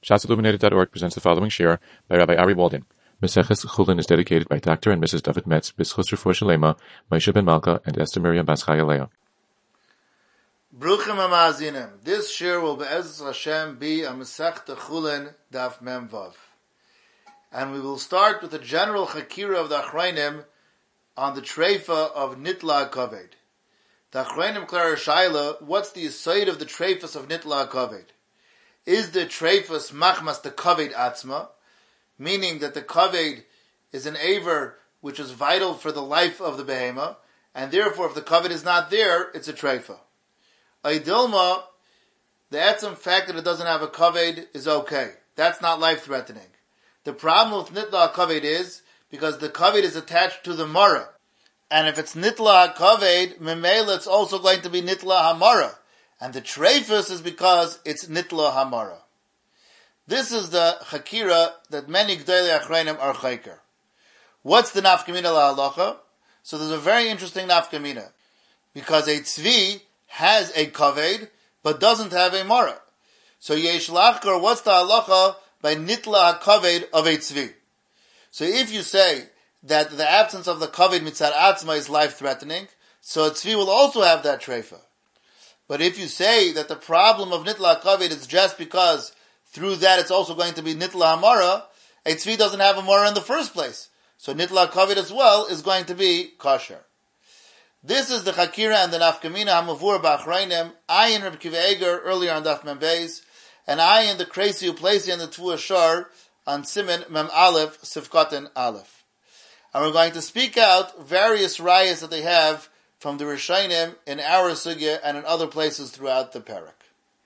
ShatsIlluminated.org presents the following shir by Rabbi Ari Walden. Meseches Chulin is dedicated by Dr. and Mrs. David Metz, B'schus Refuah Shalema, Moshe Ben Malka, and Esther Miriam Bas Chaya Leah. Bruchim HaMazinim. This shir will Be'ezus Hashem be a Masechta Chulin Daf Mem Vav. And we will start with a general chakira of the Achrayim on the treifa of Nitla HaKaved. The Achrayim Klar Shaila, what's the aside of the treifas of Nitla HaKaved? Is the treifas machmas the kaved atzma, meaning that the kaved is an aver which is vital for the life of the behema, and therefore if the kaved is not there, it's a treifa. Aidilma, the etzem fact that it doesn't have a kaved is okay. That's not life-threatening. The problem with nitla kaved is because the kaved is attached to the mara, and if it's nitla kaved, memela it's also going to be nitla hamara. And the treifus is because it's nitla hamara. This is the chakira that many gdolei achrayim are chayker. What's the nafkamina la'alacha? So there's a very interesting nafkamina. Because a tzvi has a kaved, but doesn't have a mara. So yesh lachkar, what's the halacha by nitla ha-kaved of a tzvi? So if you say that the absence of the kaved mitzad atzma is life-threatening, so a tzvi will also have that treifa. But if you say that the problem of nitla kaved is just because through that it's also going to be nitla hamara, a tzvi doesn't have a mara in the first place. So nitla kaved as well is going to be kosher. This is the chakira and the nafkamina hamavur ba'achrayim. I in Reb Kiva Eger earlier on Daf Mem Beis, and I in the Kreisi Uplesi and the Tvua Shar on Siman Mem Aleph Sivkoten Aleph. And we're going to speak out various rayas that they have from the Rishonim in our sugya and in other places throughout the parak.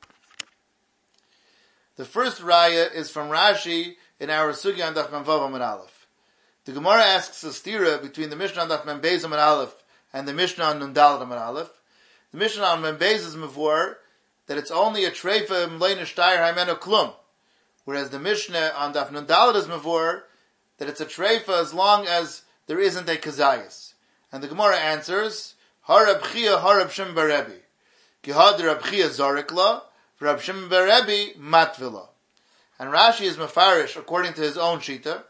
The first raya is from Rashi in our sugya on Daf Mem Vav Amud Aleph. The Gemara asks a stira between the Mishnah on Daf Mem Beis Amud Aleph and the Mishnah on Nun Daled Amud Aleph. The Mishnah on Mem Beis is mevor that it's only a treifa mlein shtayr haimenu klum, whereas the Mishnah on Daf Nun Daled is mevor that it's a treifa as long as there isn't a kazayas. And the Gemara answers, Harab Chia, Harab Shim Berebi. Gihad Rab Chia Zarikla, Rab Shim Berebi Matvila. And Rashi is mefarish according to his own shita.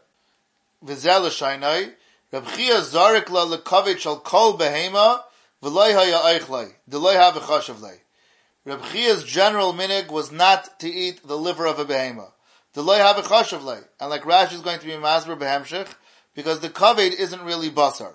Vizel Shainai, Rab Chia Zarikla lekavit shal kol behema, v'loy haya eichlai, d'loy have a chashavlai. Rab Chia's general minig was not to eat the liver of a behema. D'loy have a chashavlai. And like Rashi is going to be masber behemshich, because the kaved isn't really basar.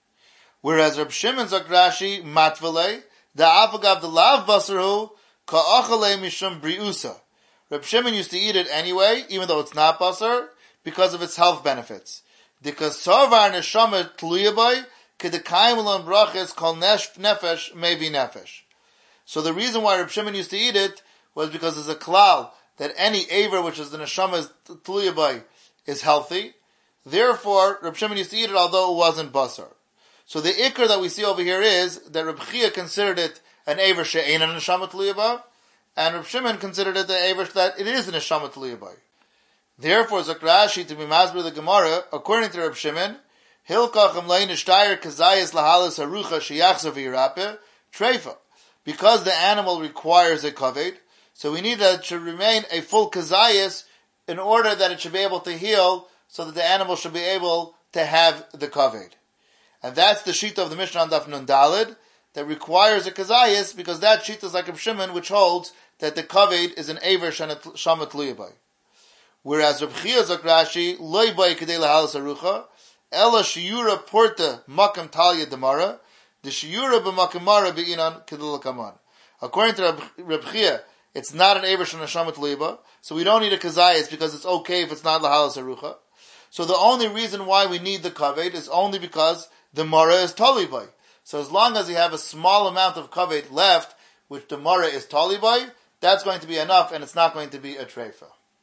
Whereas Reb Shimon Zok Rashi matvele the afagav the lav basarhu ka'achale mishum briusa. Reb Shimon used to eat it anyway, even though it's not basar, because of its health benefits. Because sarvar neshama tluyabay kedekayim ulam brachas kol nefesh maybe nefesh. So the reason why Reb Shimon used to eat it was because there's a klal that any aver which is the neshama is tluyabay is healthy. Therefore, Reb Shimon used to eat it although it wasn't basar. So the ikr that we see over here is that Reb Chia considered it an aver she'ein an neshama tluyabay, and Reb Shimon considered it the aver that it is an neshama tluyabay. Therefore, Zok Rashi to be masber the Gemara, according to Reb Shimon, hilkach amlein ishtayr kazayis lahalas harucha sheyachzav v'yirape treifa. Because the animal requires a kaved, so we need that it should remain a full kazayis in order that it should be able to heal, so that the animal should be able to have the kaved. And that's the shita of the Mishnah on Daf Nun Daled that requires a kazayis, because that shita is like Reb Shimon, which holds that the kaved is an aver shamat luyabay. Whereas Reb Chia Zok Rashi loy bay kedei lahalas harucha ela shiura porta makam talya demara the shiura b'makamara be'inan kedul kaman. According to Reb Chia, it's not an aver shamat luyabay, so we don't need a kazayis because it's okay if it's not lahalas harucha. So the only reason why we need the kaved is only because the mara is talibay. So as long as you have a small amount of kaved left, which the mara is talibay, that's going to be enough, and it's not going to be a treifa.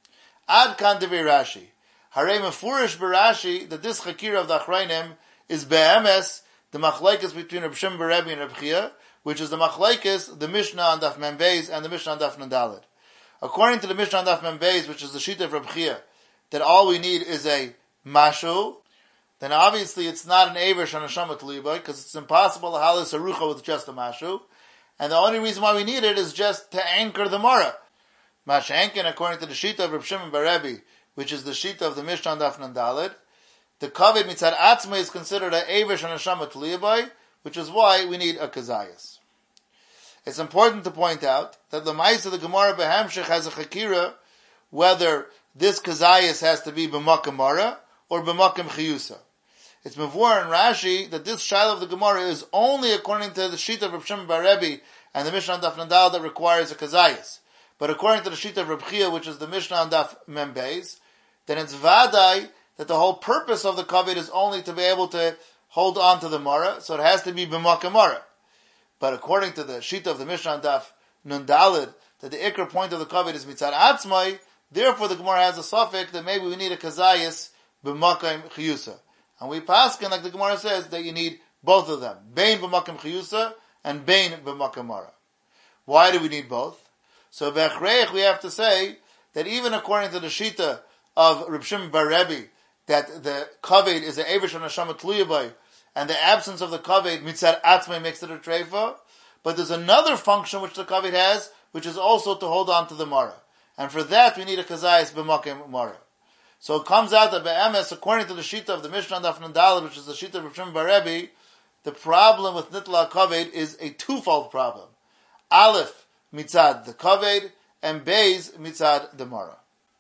Ad kan devi Rashi. Harei mefurish b'Rashi that this chakira of the Achrayim is be'emes the machlekes between Reb Shimon Berebi and Reb Chia, which is the machlekes, the Mishnah on Daf Mem Beis and the Mishnah on Daf Nun Daled. According to the Mishnah on Daf Mem Beis, which is the shita of Reb Chia, that all we need is a mashu, then obviously it's not an aver shanashama tliba, because it's impossible to halis harucha with just a mashu, and the only reason why we need it is just to anchor the mara. Mashenken, according to the Shita of Reb Shimon bar Rebbe, which is the Shita of the Mishnah on Daf Nun Daled, the Kaved Mitzad Atzma is considered an Eivish and a Neshama Tliyabay, which is why we need a Kazayas. It's important to point out that the Ma'is of the Gemara Behamshech has a Chakira whether this Kazayas has to be B'makam Mara or B'makam Chiyusa. It's Mavur and Rashi that this Shiloh of the Gemara is only according to the Shita of Reb Shimon bar Rebbe and the Mishnah on Daf Nun Daled that requires a Kazayas. But according to the Shita of Reb Chia, which is the Mishnah on Daf Mem Beis, then it's Vadai that the whole purpose of the Kaved is only to be able to hold on to the Mara, so it has to be B'makam Mara. But according to the Shita of the Mishnah on Daf Nun Daled, that the Iker point of the Kaved is Mitzad Atzmai, therefore the Gemara has a suffix that maybe we need a Kazayas B'makam Chiyusa. And we paskin, like the Gemara says, that you need both of them. Bein B'makam Chiyusa and Bein B'makam Mara. Why do we need both? So B'echreich we have to say that even according to the Shita of Reb Shimon bar Rebbe, that the Kaved is an Eivish and a Neshama Tliyabay, and the absence of the Kaved, Mitzad Atzmai, makes it a Treifa. But there's another function which the Kaved has, which is also to hold on to the Mara. And for that, we need a Kazayas B'makam Mara. So it comes out that Be'emes, according to the Shita of the Mishnah on Daf Nun Daled, which is the Shita of Reb Shimon bar Rebbe, the problem with Nitla Kaved is a twofold problem. Aleph, Mitzad the Kaved, and Beis, Mitzad the Mara.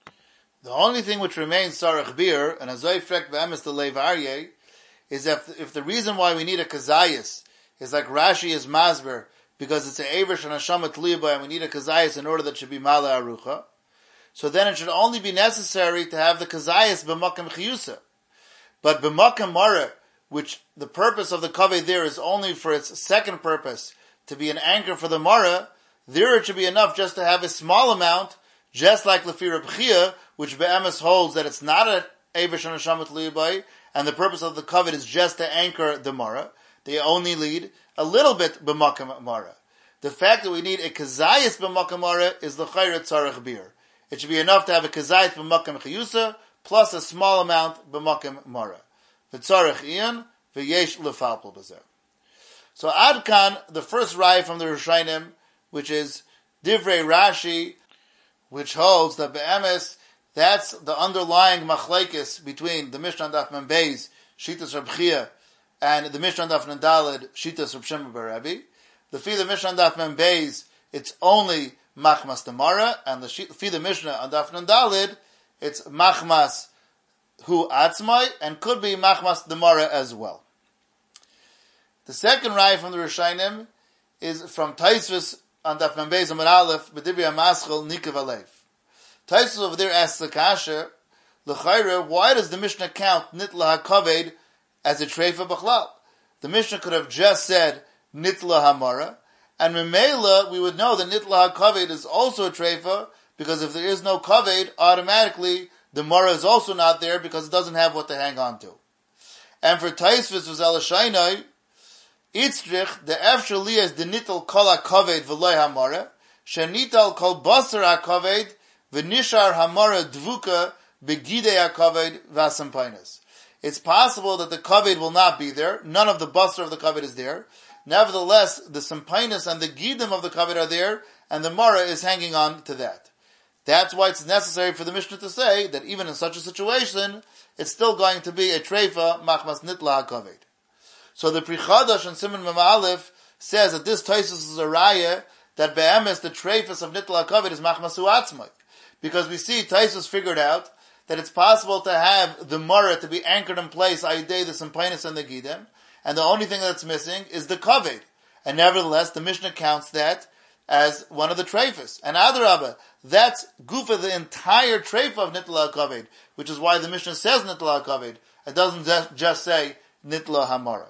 The only thing which remains Sarach Bir, and Azoy Frek Be'emes the Leiv Aryeh, is if the reason why we need a Kazayas is like Rashi is Masber, because it's an Eivish and a Neshama Tliyabay, and we need a Kazayas in order that it should be Mala Arucha, so then it should only be necessary to have the Kazayas B'makam Chiyusa. But B'makam Mara, which the purpose of the Kaved there is only for its second purpose, to be an anchor for the Mara, there it should be enough just to have a small amount, just like Lefi Reb Chia, which Be'emes holds that it's not an Eivish and a Neshama Tliyabay, and the purpose of the Kaved is just to anchor the Mara. They only lead a little bit B'makam Mara. The fact that we need a Kazayas B'makam Mara is the Chayrat Tzarech Bir. It should be enough to have a Kazayas B'makam Chiyusa, plus a small amount B'makam Mara. V'tzarech Iyan, v'yesh L'falpul B'zer. So Adkan, the first raya from the Rishonim, which is Divrei Rashi, which holds that Be'emes, that's the underlying machlekes between the Mishnah Daf Mem Beis, Shitas Reb Chia, and the Mishnah Daf Nun Daled, Shitas Reb Shimon bar Rebbe. The Mishnah Daf Mem Beis, it's only Machmas Tamara, and the Mishnah on Daf Nun Daled, it's Machmas Hu Atzmai, and could be Machmas Damara as well. The second raya from the Rishonim is from Taisvus on Daf Mem Beis Amud Aleph, B'Divrei HaMaschil Nikav Alev. Taisvus over there asks the Kasha, L'chayra, why does the Mishnah count Nitla HaKaved as a Treifa B'chlal? The Mishnah could have just said Nitla HaMara, and Memela, we would know that Nitla HaKaved is also a Treifa, because if there is no Kaved, automatically the Mara is also not there because it doesn't have what to hang on to. And for Taisvus was Elashainai, Itzrich, the Efshel Liyas, the Nital Kol HaKaved V'loi HaMara, Shenital Kol Basar HaKaved, V'nishar Hamara Dvuka Begidei HaKaved V'asampainas. It's possible that the Kaved will not be there. None of the Basar of the Kaved is there. Nevertheless, the Sampainas and the Gidim of the Kaved are there, and the Mara is hanging on to that. That's why it's necessary for the Mishnah to say that even in such a situation, it's still going to be a Treifa Machmas Nitla HaKaved. So the Pri Chadash and Simon Mem Aleph says that this Taisus is a raya that Be'emes, the Treifus of Nitla HaKaved, is Machmas Hu Atzmai. Because we see Taisus figured out that it's possible to have the Mara to be anchored in place, Aidei, the Sampainis and the Gidim, and the only thing that's missing is the Kaved. And nevertheless, the Mishnah counts that as one of the Treifus. And Adarabah, that's Gufa, the entire Treifa of Nitla HaKaved, which is why the Mishnah says Nitla HaKaved. It doesn't just say Nitla HaMara.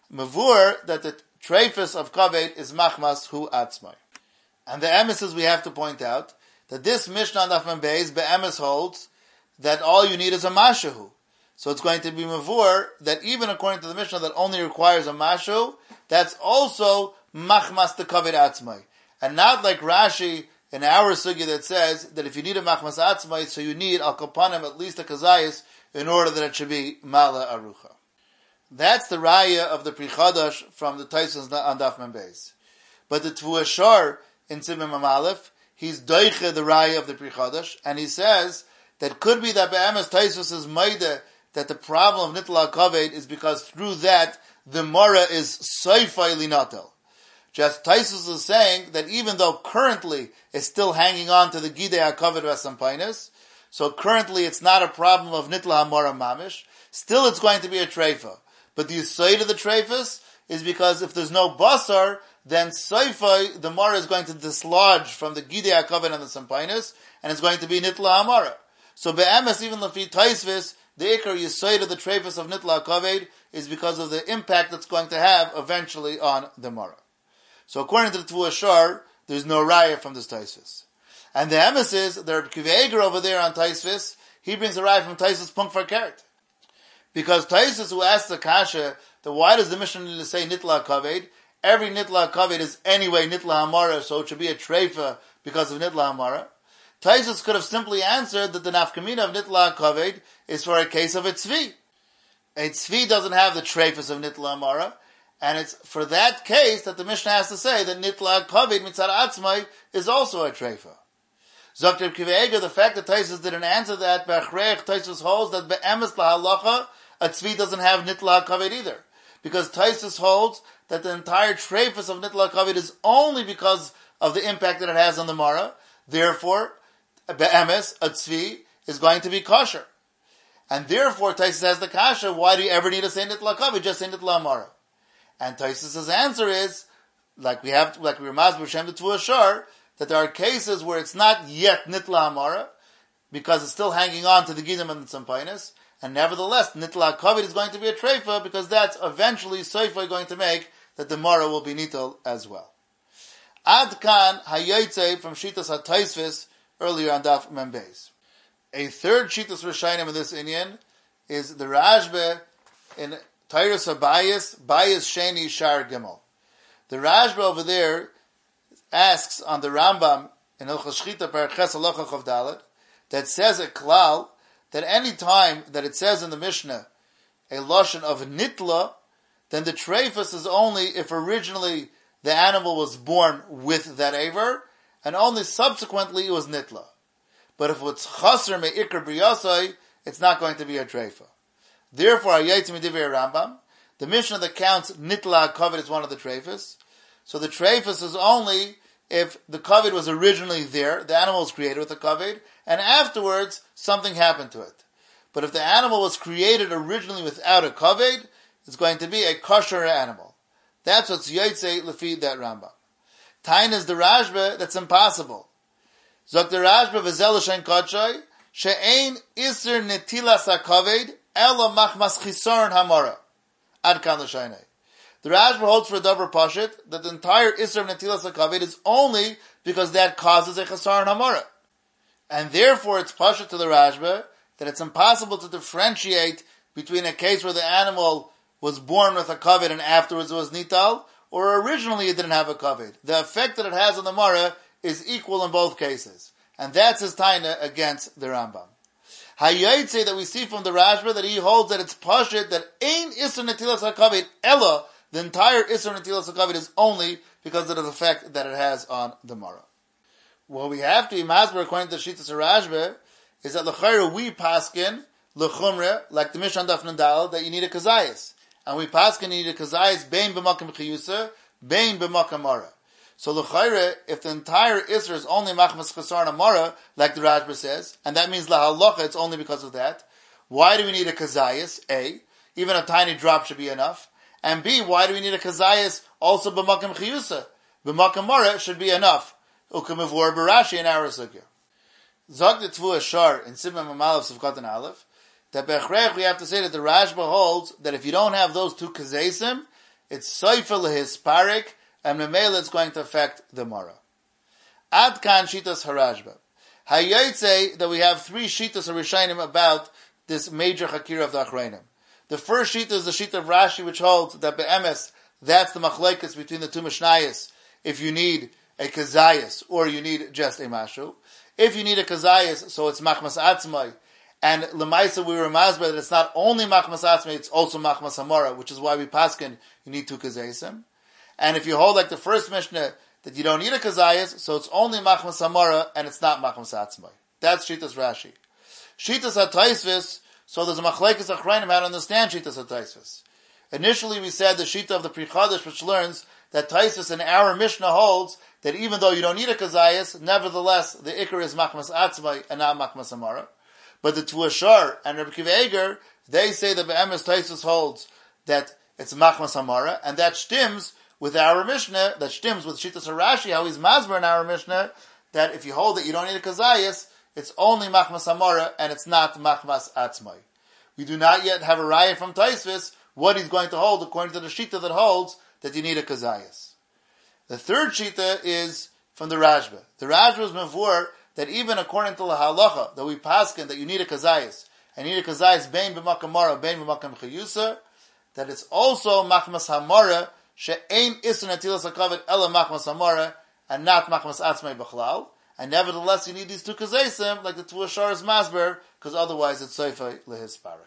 Mavur, that the Treifus of Kaved is Machmas Hu Atzmai. And the emisses we have to point out that this Mishnah on Daf Mem Beis, Be'emes holds that all you need is a Mashahu. So it's going to be Mavur that even according to the Mishnah that only requires a Mashahu, that's also Machmas the Kaved Atzmai. And not like Rashi in our sugya that says that if you need a Machmas Atzmai, so you need Al Kapanim, at least a Kazayas, in order that it should be Mala Arucha. That's the raya of the Pri Chadash from the Taisus on Daf Mem Beis. But the Tvu Ashar in Simon Mem Aleph, he's doiche the raya of the Pri Chadash, and he says that could be that be'emes Taisus is maida that the problem of nitla kaved is because through that the mara is soifai linatel. Just Taisus is saying that even though currently it's still hanging on to the gidei hakaved v'asampainis, so currently it's not a problem of nitla hamara mamish, still it's going to be a treifa. But the yisoid of the treifas is because if there's no basar, then soifai, the mara is going to dislodge from the gidei hakaved and the sampainis, and it's going to be nitla hamara. So be'emes, even lefi Taisvis, the ikar yisoid of the treifas of nitla hakaved is because of the impact that's going to have eventually on the mara. So according to the Tvua Shar, there's no raya from this Taisvis. And the emes is, the Kiveger over there on Taisvis, he brings a raya from Taisvis Punk Farkeret. Because Taisvis, who asked the Kasha, that why does the Mishnah need to say Nitla Kaved? Every Nitla Kaved is anyway Nitla Hamara, so it should be a treifa because of Nitla Hamara. Taisvis could have simply answered that the nafkamina of Nitla Kaved is for a case of a tzvi. A tzvi doesn't have the treifas of Nitla Hamara, and it's for that case that the Mishnah has to say that Nitla Kaved Mitzad Atzmai is also a treifa. Dr. Kiveger, the fact that Taisus didn't answer that, Bechreich Taisus holds that Be'emes Lahalacha, a tzvi doesn't have Nitla Kaved either. Because Taisus holds that the entire treifas of Nitla Kaved is only because of the impact that it has on the Mara. Therefore, Be'emes, a tzvi, is going to be kosher. And therefore, Taisus has the kasha, why do you ever need to say Nitla Kaved? Just say Nitla Mara. And Taisus' answer is, like we remaz b'shem the Tvua Shar, that there are cases where it's not yet Nitla Hamara, because it's still hanging on to the Gidim and the Tzampainis, and nevertheless, Nitla Kaved is going to be a treifa, because that's eventually Soifa going to make that the Mara will be Nitel as well. Ad Kan Hayotze from Shitas HaTaisvis, earlier on Daf Membeis. A third Shitas Rishayim in this Inyan is the Rashba in Tyrus Bayis Sheni Shar Gimel. The Rashba over there asks on the Rambam in Hilchos Shchita Paraches Halacha Chav Dalet that says a klal that any time that it says in the Mishnah a lashon of nitla, then the treifas is only if originally the animal was born with that aver, and only subsequently it was nitla. But if it's chaser me'ikar b'yasai, it's not going to be a treifa. Therefore, Hayotze Midivei Rambam, the Mishnah that counts nitla kaved is one of the treifas. So the treifas is only if the kaved was originally there, the animal was created with the kaved, and afterwards something happened to it. But if the animal was created originally without a kaved, it's going to be a kosher animal. That's what's Yotze lefi that Rambam. Tain is the Rashba, that's impossible. Zok the Rashba v'zel l'shen kotshoi, she'ein iser netilas ha-kaved, ela machmas chisaron hamara. Ad kan l'shaynei. The Rashba holds for a davar pashit that the entire Isra of Netilas HaKaved is only because that causes a Chasar and Hamara. And therefore it's pashit to the Rashba that it's impossible to differentiate between a case where the animal was born with a kaved and afterwards it was nital, or originally it didn't have a kaved. The effect that it has on the Mara is equal in both cases. And that's his taina against the Rambam. Hayotze that we see from the Rashba that he holds that it's pashit that ein Isra Netilas HaKaved ella, the entire Isra Netilas HaKaved is only because of the effect that it has on the Mara. What we have to be masber according to the Shitas Rashba is that l'chayra we paskin l'chumre like the Mishnah Daf Nandal that you need a kazayis, and we paskin you need a kazayis bein b'makam chiyusa bein b'makam Mara. So l'chayra if the entire Isra is only machmas chasar and Mara like the Rashba says, and that means lahalacha it's only because of that. Why do we need a kazayis? A, even a tiny drop should be enough. And B, why do we need a kazayas also b'makam chiyusa? B'makam Mara should be enough. Ukamivor b'Rashi in our sugya. Zog the Tvua Shar in Sibma Mamalav Sivkat and Aleph, that Bechrech we have to say that the Rashba holds that if you don't have those two kazesim, it's soifa lehisparik, and memela it's going to affect the Mara. Ad kan shitas harashba. Hayotze that we have three shitas harishainim about this major chakira of the Achrayim. The first shita is the shita of Rashi, which holds that be'emes, that's the machlekes between the two mishnayos, if you need a kazayas, or you need just a mashu. If you need a kazayas, so it's machmas atzmai, and lemaisa we were masber that it's not only machmas atzmai, it's also machmas hamara, which is why we paskin, you need two kazayasim. And if you hold like the first mishnah, that that you don't need a kazayas, so it's only machmas hamara and it's not machmas atzmai. That's Shitas Rashi. Shitas HaTaisvis, so there's a machlekes achrayim how to understand Shitas HaTaisvis. Initially we said the Shita of the Pri Chadash, which learns that Taisvis in our Mishnah holds that even though you don't need a kazayas, nevertheless the ikar is machmas atzmai and not machmas hamara. But the Tuashar and Rabbi Akiva Eiger, they say that Be'emes Taisvis holds that it's machmas hamara, and that stems with our Mishnah, that stems with Shitas Rashi, how he's masber in our Mishnah, that if you hold that you don't need a kazayas, it's only machmas hamara and it's not machmas atzmai. We do not yet have a raya from Taisvis what he's going to hold according to the Shita that holds that you need a kazayas. The third Shita is from the Rashba. The Rashba is mavur that even according to the halacha that we paskin that you need a kazayas, and you need a kazayas bein b'makam mara, bein b'makam chayusa, that it's also machmas hamara she'ein isun atilas hakavet ela machmas hamara and not machmas atzmai b'chlal. And nevertheless, you need these two kazaysim like the Tuashar is masber, because otherwise it's soifai lehisparik.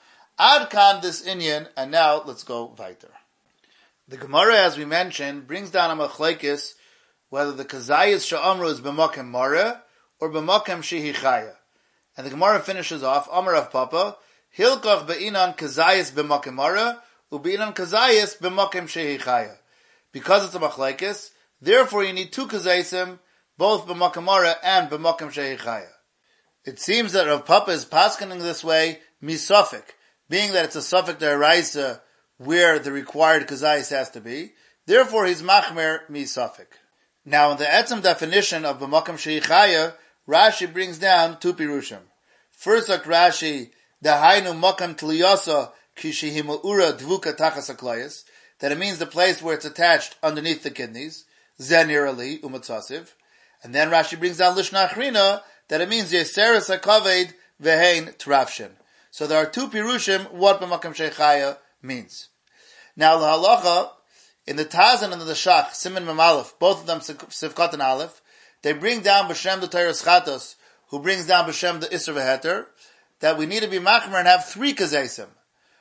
Ad kan this inyan, and now let's go weiter. The Gemara, as we mentioned, brings down a machlekes whether the kazayas she'amru is b'makem mara or b'makem shehi chaya. And the Gemara finishes off, Amar of Papa, Hilkach be'inan kazayas b'makem mara u'be'inan kazayas b'makem shehi chaya. Because it's a machlekes, therefore you need two kazayisim, both b'makem mara and b'makem shehi chaya. It seems that Rav Papa is paskening this way, misafik, being that it's a suffik deraisa where the required kazayis has to be. Therefore, he's machmer misafik. Now, in the etzem definition of b'makom sheichaya, Rashi brings down two pirushim. First, like Rashi, dahainu makam tliyasa kishihimuura dvuka tachas haklayis, that it means the place where it's attached underneath the kidneys, zenirali umatzasiv. And then Rashi brings down lishna achrina, that it means yeseres hakaved vehein trafshin. So there are two pirushim what b'makom sheichaya means. Now the halacha in the Tazan and the Shach, Siman Mem Aleph, both of them Sivkat and Aleph, they bring down b'shem the Teiras Chatos, who brings down b'shem the Isser V'Heter, that we need to be machmer and have three kazaysim.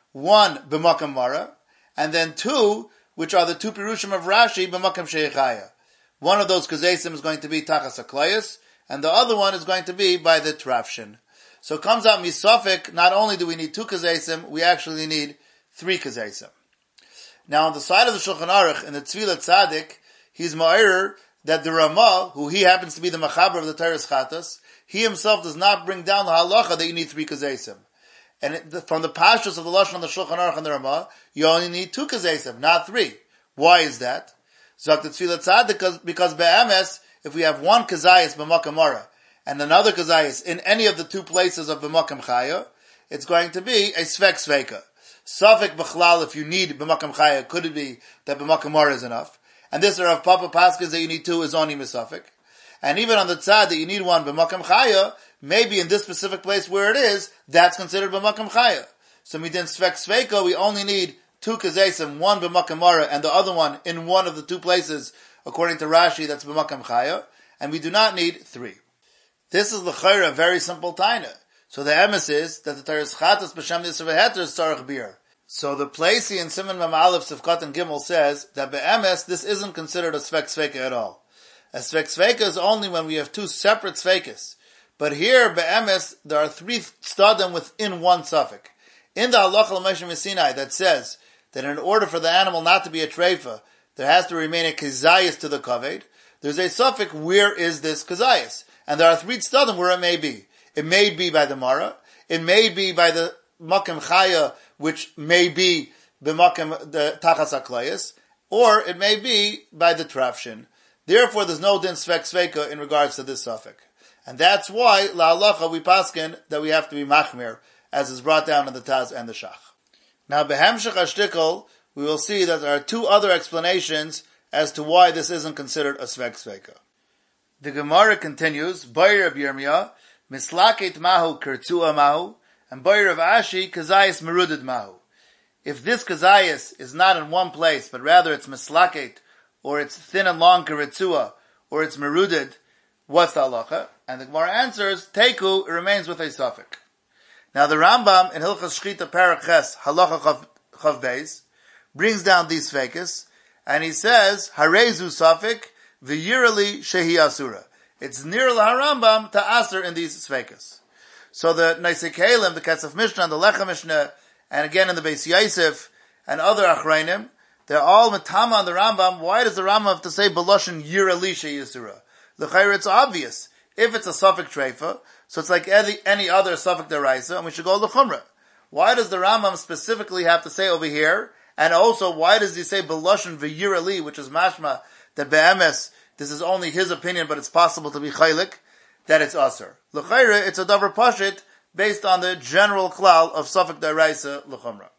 One b'makom mara, and then two, which are the two pirushim of Rashi b'makom sheichaya. One of those kazaysim is going to be tachas haklayis, and the other one is going to be by the trafshin. So it comes out misafik, not only do we need two kazaysim, we actually need three kazaysim. Now on the side of the Shulchan Aruch, in the Tzvilat Tzadik, he's ma'ir that the Ramah, who he happens to be the Machaber of the Teiras Chatos, he himself does not bring down the halacha that you need three kazaysim. And from the pashtus of the Lashon of the Shulchan Aruch and the Ramah, you only need two kazaysim, not three. Why is that? Zok the Tzvilat Tzadik, because be'emes, if we have one kazayis b'makom mara, and another kazayis in any of the two places of b'makom chaya, it's going to be a svek sveka. Safek b'chlal, if you need b'makom chaya, could it be that b'makom mara is enough? And this Rav Papa Paskas that you need two is only misafek. And even on the tzad that you need one b'makom chaya, maybe in this specific place where it is, that's considered b'makom chaya. So midin svek sveka, we only need two kazaysim, one b'makom mara and the other one in one of the two places, according to Rashi, that's b'makom chaya, and we do not need three. This is l'chayra, a very simple taina. So the emes is that the Teiras Chatos b'shem Yisr V'Heter is tzarech bir. So the place in Siman Mem Aleph Sivkat and Gimel says that be'emes this isn't considered a svek sveka at all. A svek sveka is only when we have two separate svekas. But here be'emes there are three stadim within one suffix. In the Halacha L'Moshe Sinai that says that in order for the animal not to be a treifa, there has to remain a kazayas to the kaved. There's a suffix, where is this kazayas? And there are three stadim where it may be. It may be by the Mara. It may be by the Makom Chaya, which may be b'makom the Tachas HaKlayis, or it may be by the Trafshin. Therefore, there's no din svek sveka in regards to this suffix. And that's why, la'alacha, we paskin that we have to be machmir, as is brought down in the Taz and the Shach. Now, behemshech hashtikol, we will see that there are two other explanations as to why this isn't considered a svek sveka. The Gemara continues, Bayir of Yirmiyah, Mislaket mahu kertzua mahu, and Bayir of Ashi, kazayas merudid mahu. If this kazayas is not in one place, but rather it's mislaket, or it's thin and long kertzua, or it's merudid, what's the halacha? And the Gemara answers, Teku, it remains with a suffix. Now the Rambam in Hilchas Shchita Parak Ches, halacha chav beis, brings down these fakis, and he says, Harezu suffix, v'yirali shehi asura. It's near LaHarambam to aser in these sveikas. So the Neisei Kelim, the Kesef Mishnah, and the Lecha Mishnah, and again in the Beis Yosef, and other Achrayim, they're all metama on the Rambam. Why does the Rambam have to say Beloshin Yirali shehi asura? L'chayr, it's obvious. If it's a suffix treifa, so it's like any other suffix deraisa, and we should go l'chumra. Why does the Rambam specifically have to say over here? And also, why does he say Beloshin v'yirali, which is mashma, that be'emes, this is only his opinion, but it's possible to be chaylik, that it's aser. L'chayr, it's a davar pashit, based on the general klal of suffix deraisa l'chumra.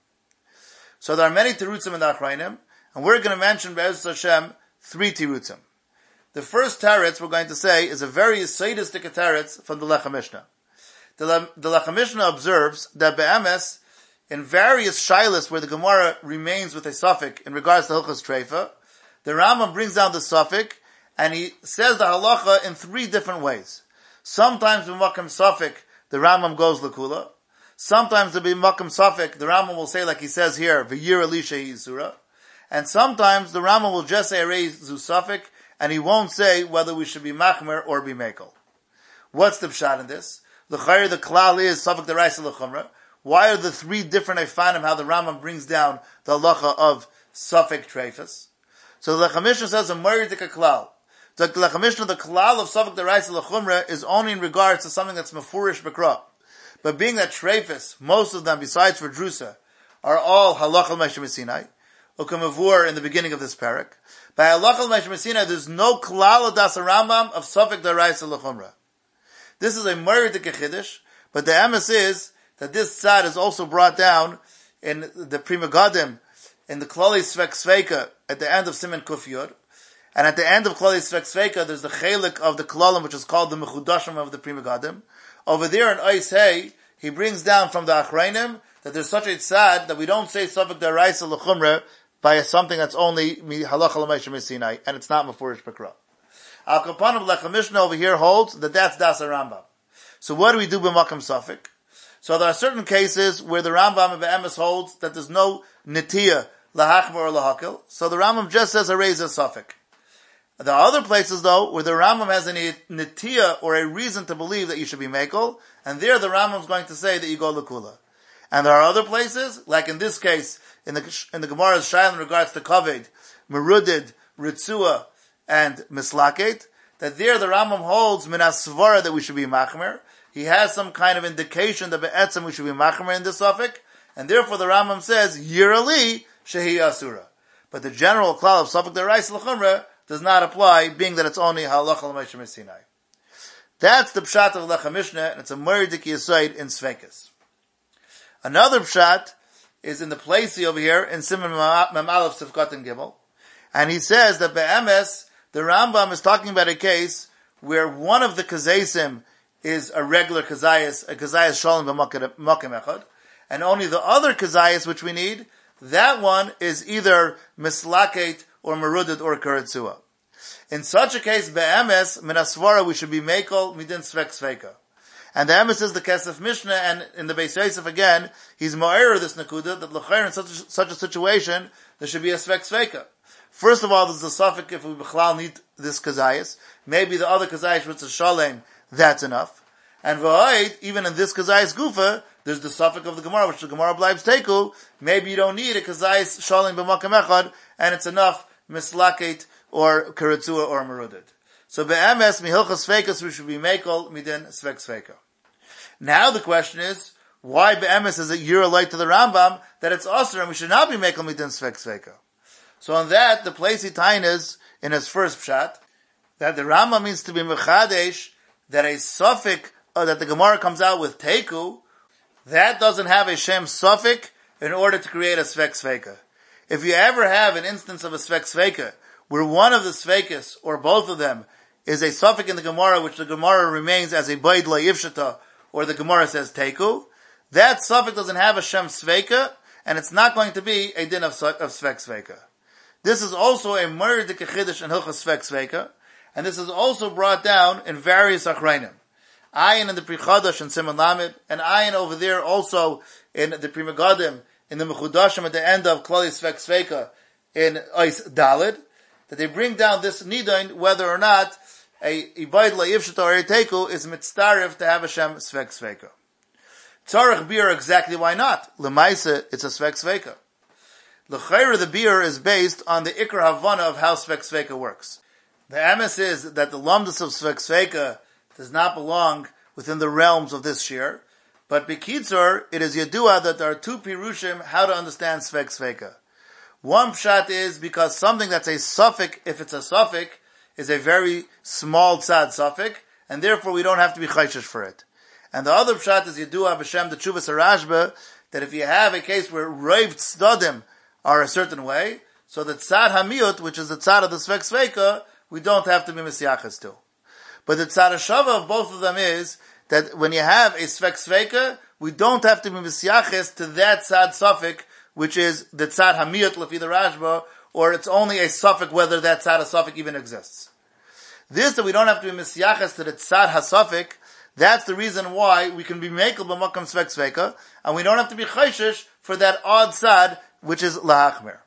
So there are many terutzim in the Achrayim, and we're going to mention Be'ez Hashem 3 terutzim. The first teretz we're going to say is a very sadistic teretz from the Lecha Mishnah. The Lecha Mishnah observes that be'emes, in various shilas where the Gemara remains with a suffix in regards to Hilchos Treifa, the Rambam brings down the suffix and he says the halacha in 3 different ways. Sometimes b'makam suffix the Rambam goes l'kula. Sometimes the b'makam suffix the Rambam will say like he says here v'yir elisha yisura, and sometimes the Rambam will just say arei zu suffix and he won't say whether we should be machmer or be mekel. What's the pshat in this? L'chayr, the klal is suffix deraisa l'chumra. Why are the 3 different Eifanim, how the Rambam brings down the halacha of suffix treifas? So the Lecha Mishnah says a meridik klal. The Lecha Mishnah, the klal of suffix deraisa l'chumra is only in regards to something that's mefurish b'kra. But being that treifas, most of them, besides for drusa, are all halacha l'meishem Sinai, ukamavur in the beginning of this parak. By halacha l'meishem Sinai, there's no klal adas Rambam of suffix deraisa l'chumra. This is a meridik chiddush, but the emes is that this tzad is also brought down in the Pri Megadim, in the Klali Svek Sveika, at the end of Siman Kuf Yud. And at the end of Klali Svek Sveika, there's the chelik of the Klalim, which is called the Mechudashim of the Pri Megadim. Over there in Ois Hey, he brings down from the Achrayim that there's such a tzad that we don't say Safek Daraisa L'chumra by something that's only Halacha L'Meishem Sinai, and it's not Mefurish Bekra. Al Kapanim Lecha Mishnah over here holds that that's Das Rambam. So what do we do b'makam Safek? So there are certain cases where the Rambam and Be'emes holds that there's no nitiyah lahachmer or lahakil. So the Rambam just says a reza suffik. There are other places though where the Rambam has a nitiyah or a reason to believe that you should be mekel, and there the Rambam is going to say that you go lakula. And there are other places, like in this case, in the Gemara's Shail in regards to kaved, merudid, ritzua, and mislaket, that there the Rambam holds minas svara that we should be machmer. He has some kind of indication that be'etzem we should be machmer in this suffix, and therefore the Rambam says yirali shehi asura. But the general klal of suffix deraisa l'chumra does not apply, being that it's only halacha l'meishem Sinai. That's the pshat of Lecha Mishnah, and it's a meridik yesod in Svekis. Another pshat is in the place over here in Siman Mem Aleph Sifkat and Gimel, and he says that be'emes the Rambam is talking about a case where one of the kazesim is a regular kazayas, a kazayas shalom b'makim echad, and only the other kazayas which we need, that one is either mislaket or merudid or karatsua. In such a case, be'emes minasvara we should be mekel midin svek sveka. And the emes is the Kesef Mishnah, and in the Beis Yosef again, he's ma'ir this nakuda that l'chayr in such a situation there should be a svek sveka. First of all, there's the suffix if we b'chlal need this kazayas. Maybe the other kazayas which is shalem, that's enough. And v'ayit, even in this kazayas gufa, there's the suffix of the Gemara, which the Gemara blibes teku. Maybe you don't need a kazayas shalem b'makam echad, and it's enough mislaket or karatzua or merudid. So be'emes mihilchas sveikas we should be mekel midin svek sveika. Now the question is, why be'emes is it year alike to the Rambam that it's usher and we should not be mekel midin svek sveika? So on that, the place he tain is in his first pshat that the Rambam means to be mechadesh that a suffix that the Gemara comes out with teku, that doesn't have a shem suffix in order to create a svek sveika. If you ever have an instance of a svek sveika where one of the sveikas or both of them is a suffix in the Gemara, which the Gemara remains as a bayd la'ivshata, or the Gemara says teku, that suffix doesn't have a shem sveika, and it's not going to be a din of svek sveika. This is also a meridik chiddush in hilchas svek sveika, and this is also brought down in various achrayim. Ayin in the Pri Chadash and Siman Lamed, and ayin over there also in the Pri Megadim, in the Mechudashim at the end of Klali Svek Sveika in Ois Dalid. that they bring down this nidain whether or not a ibayd la'ivshita or a teku is mitzdarif to have a shem svek sveka. Tzarech beer, exactly why not? L'maisa, it's a svek sveka. L'chayra, the beer is based on the ikar havana of how svek sveka works. The emes is that the lumdus of svek sveka does not belong within the realms of this shir, but bekitzur, it is yadua that there are two pirushim how to understand svek sveka. One pshat is because something that's a suffix, if it's a suffix, is a very small tzad suffix, and therefore we don't have to be chayshish for it. And the other pshat is Yedua b'shem the Tshuvas HaRashba, that if you have a case where Reiv Tzdadim are a certain way, so the Tzad HaMiyut, which is the Tzad of the Svek Sveika, we don't have to be Mesiachas to. But the Tzad HaShava of both of them is that when you have a Svek Sveika, we don't have to be Mesiachas to that Tzad Suffix, which is the Tzad HaMiyut Lefi the Rashba, or it's only a suffix whether that Tzad HaSuffix even exists. This, that we don't have to be Mesiachas to the Tzad HaSuffix, that's the reason why we can be mekel b'makam svek sveka, and we don't have to be chayshish for that odd sad, which is lahachmer.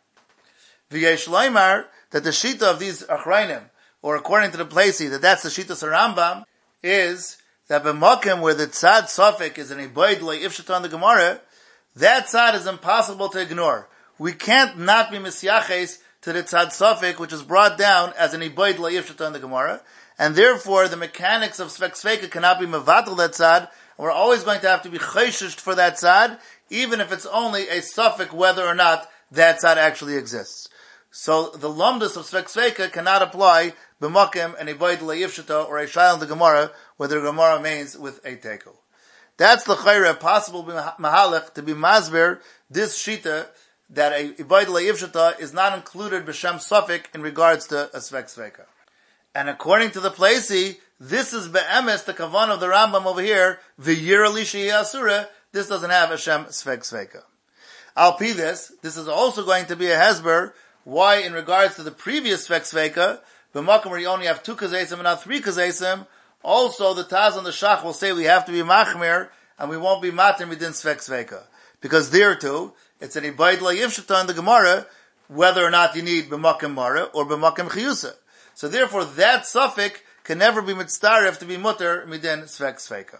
V'yesh loymar, that the shita of these achrayim, or according to the Placey, that's the shita Sarambam, is that b'makam where the tzad sofik is an ibayd le'ifshata on the Gemara, that tzad is impossible to ignore. We can't not be misyaches to the tzad sofik, which is brought down as an ibayd le'ifshata on the Gemara, and therefore the mechanics of svek sveka cannot be mevatel that tzad, and we're always going to have to be chayshish for that tzad, even if it's only a suffix whether or not that tzad actually exists. So the lumdus of svek sveka cannot apply b'makim and a bayt le'yivshita or a shayl in the Gemara, whether the Gemara remains with a tekel. That's the chayra possible mahalach to be masver this shita that a bayt le'yivshita is not included b'shem suffix in regards to a svek sveka. And according to the Placey, this is be'emes, the kavan of the Rambam over here, v'yir alishi asura, this doesn't have Hashem svek sveka. Al pi this is also going to be a hezber, why in regards to the previous svek sveka, b'makom where you only have 2 kazesim and not 3 kazesim, also the Taz and the Shach will say we have to be machmir, and we won't be matir midin svek sveka. Because there too, it's an ibayd la'yivshata in the Gemara, whether or not you need b'makom mara or b'makom chiyusa. So therefore, that suffix can never be mitzdaref to be mutter midin svek sveka.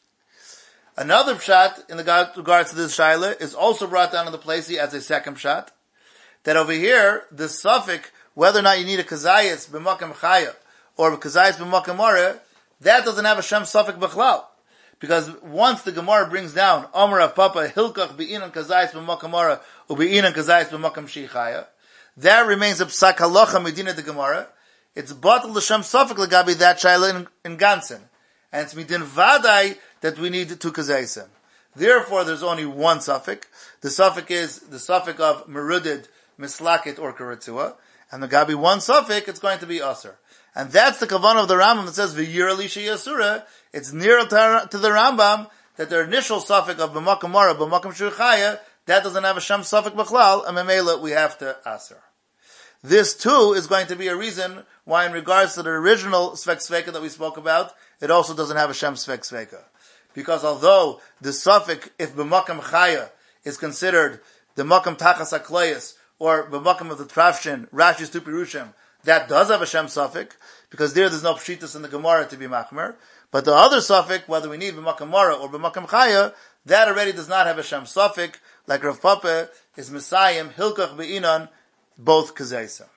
Another pshat in regards to this shaila is also brought down in the Placey as a second pshat, that over here, the suffix, whether or not you need a kazayis b'makam chaya or kazayis b'makam mara, that doesn't have a shem suffix b'chlal. Because once the Gemara brings down Omer of Papa Hilkach be'inan kazayis b'makam mara or be'inan kazayis b'makam shichaya, that remains a psak halacha medina the Gemara. It's batal l'shem suffix l'gabi that shaila in Gansen. And it's midin vadai that we need 2 kazaysim. Therefore, there's only one suffix. The suffix is the suffix of merudid, mislakit, or karatua. And the gabi one suffix, it's going to be asur. And that's the kavan of the Rambam that says v'yir alishi asura. It's near to the Rambam that their initial suffix of b'makam mara, b'makam shurchaya, that doesn't have a shem suffix b'chlal, and memela we have to asur. This too is going to be a reason why in regards to the original svek sveka that we spoke about, it also doesn't have a shem svek sveka. Because although the suffix, if b'makam chaya, is considered the makam tachas haklayas, or b'makam of the trafshin, Rashi's two pirushim, that does have a shem suffix, because there's no pshitas in the Gemara to be machmer. But the other suffix, whether we need b'makam mara or b'makam chaya, that already does not have a shem suffix, like Rav Papa is Messiah, Hilkach be'inan, both kazeisa.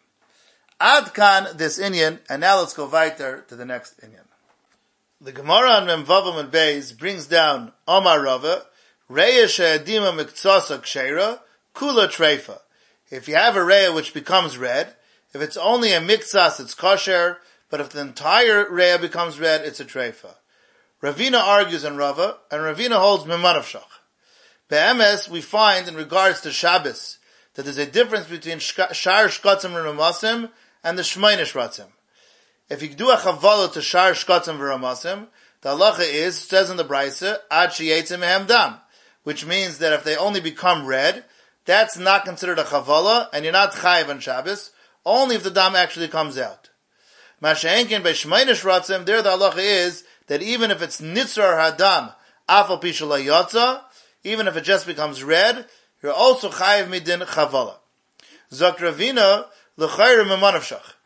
Ad kan this inyan, and now let's go weiter to the next inyan. The Gemara on Memvavam and Beis brings down Omar Rava, Reya she'edima miktsasa ksheira, kula treifa. If you have a reya which becomes red, if it's only a miktsas, it's kosher, but if the entire reya becomes red, it's a treifa. Ravina argues in Rava, and Ravina holds mimanavshach. Be'emes, we find in regards to Shabbos, that there's a difference between shar shkatzim v'ramasim and the shmeina shratzim. If you do a chavala to shar shkatzim v'ramasim, the halacha is, says in the Brisa, ad sheyetzim mehem dam, which means that if they only become red, that's not considered a chavala, and you're not chayiv on Shabbos, only if the dam actually comes out. Masha'enkin by shmeina shratzim, there the halacha is that even if it's nitzar hadam, afal pi shelo yotza, even if it just becomes red, you're also chayiv midin chavala. Zok Ravina l'chayre memanavshach.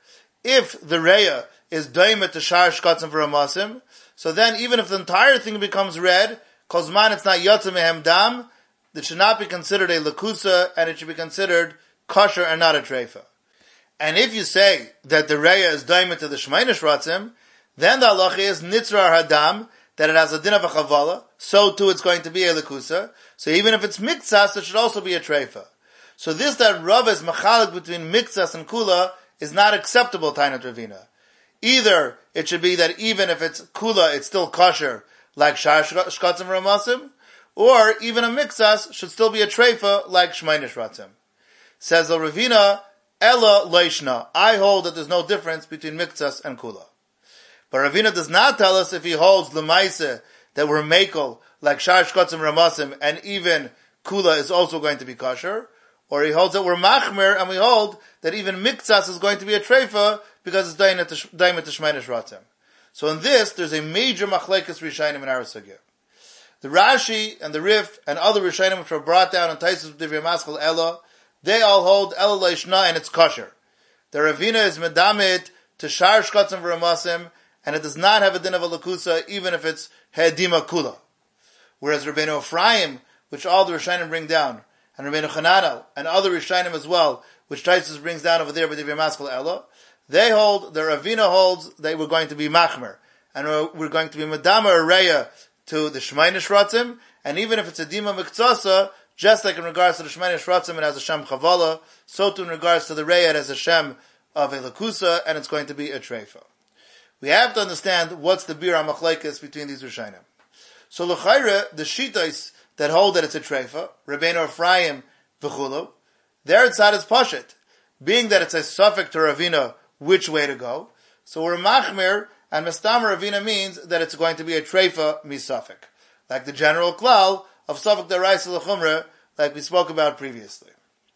if the reya is doimet to shar shkatzim v'ramasim, so then even if the entire thing becomes red, kozman it's not yotze mehem dam, it should not be considered a lakusa, and it should be considered kosher and not a treifa. And if you say that the reya is doimet to the shmeinish ratzim, then the halacha is nitzrar hadam, that it has a din of a chavala, so too it's going to be a lakusa. So even if it's miktsas, it should also be a treifa. So this that Rav is machalik between miktsas and kula is not acceptable, Tainat Ravina. Either it should be that even if it's kula, it's still kosher, like shar shkatzim ramasim, or even a miktsas should still be a treifa, like shmeinish ratzim. Says the Ravina, ella leishna. I hold that there's no difference between miktsas and kula. But Ravina does not tell us if he holds l'maise that we're makel like shar shkatzim ramasim, and even kula is also going to be kosher, or he holds that we're machmer and we hold that even miktsas is going to be a treifa because it's daimet to shmeinish ratzim. So in this, there's a major machlekes rishayim in our sugya. The Rashi and the Rif and other rishayim which were brought down in Taisus Divrei Maschal Ella, they all hold Ella leishna and it's kosher. The Ravina is medamit to shar shkatzim v'ramasim, and it does not have a din of a lakusa, even if it's he'edima kula. Whereas Rabbeinu Ephraim, which all the Rishayim bring down, and Rabbeinu Chananel, and other Rishayim as well, which Taisus brings down over there by the Maskal Ella, they hold, the Ravina holds, they were going to be machmer, and we're going to be madama areya to the Shmeinish Ratzim, and even if it's a dima miktsasa, just like in regards to the Shmeinish Ratzim, it has a Shem Chavala, so too in regards to the reya, it has a Shem of a lakusa, and it's going to be a treifa. We have to understand what's the bira machlekes between these Rishayim. So l'chayre, the shitais that hold that it's a treifa, Rabbeinu Ephraim v'chulu, their tzad is pashit, being that it's a suffix to Ravina, which way to go. So we're machmir, and mestam Ravina means that it's going to be a treifa misafik, like the general klal of suffix deraisa l'chumra, like we spoke about previously.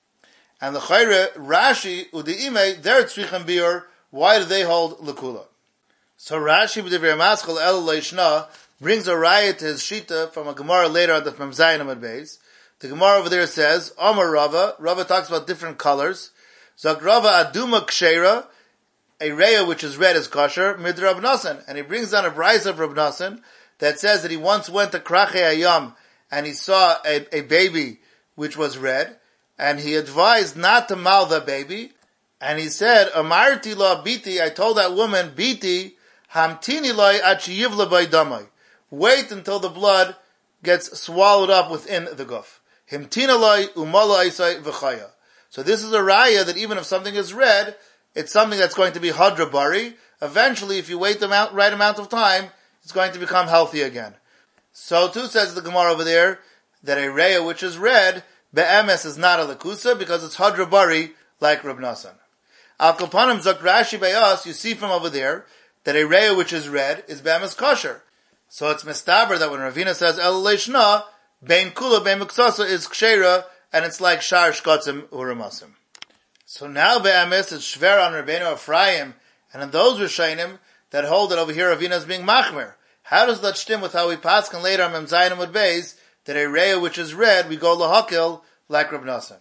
And l'chayre, Rashi u'di'ime, their tzrichem biur, why do they hold l'kula? So Rashi b'divrei maschal el leishna brings a raya to his shita from a Gemara later on the Mem Zayin Amud Beis. The Gemara over there says, Amar Rava. Rava talks about different colors. Zak Rava aduma kshera, a reya which is red is kosher, mid Rab Nasan. And he brings down a brayz of Rab Nasan that says that he once went to Krachei Hayam and he saw a baby which was red, and he advised not to mal the baby, and he said, Amarti la biti, I told that woman, biti, hamtini loy at sheyivla by damai. Wait until the blood gets swallowed up within the guf. Himtina loy umala isai v'chaya. So this is a raya that even if something is red, it's something that's going to be hadrabari. Eventually, if you wait the right amount of time, it's going to become healthy again. So too says the Gemara over there, that a raya which is red, be'emes is not a lakusa, because it's hadrabari, like Reb Nasan. Al Kapanim Zok Rashi Bayas, you see from over there, that a reya which is red is be'emes kosher. So it's mistaber that when Ravina says El Leishna, Bein Kula, Bein Miksasa is Kshera, and it's like Shar Shkatzim Uramasim. So now be'emes is Shver on Rabbeinu Ephraim, and in those Rishayim that hold it over here Ravina is being Machmer. How does that stem with how we paskin later on Mem Zayin Amud Beis, that a reya which is red, we go Lahakil, like Reb Nasan.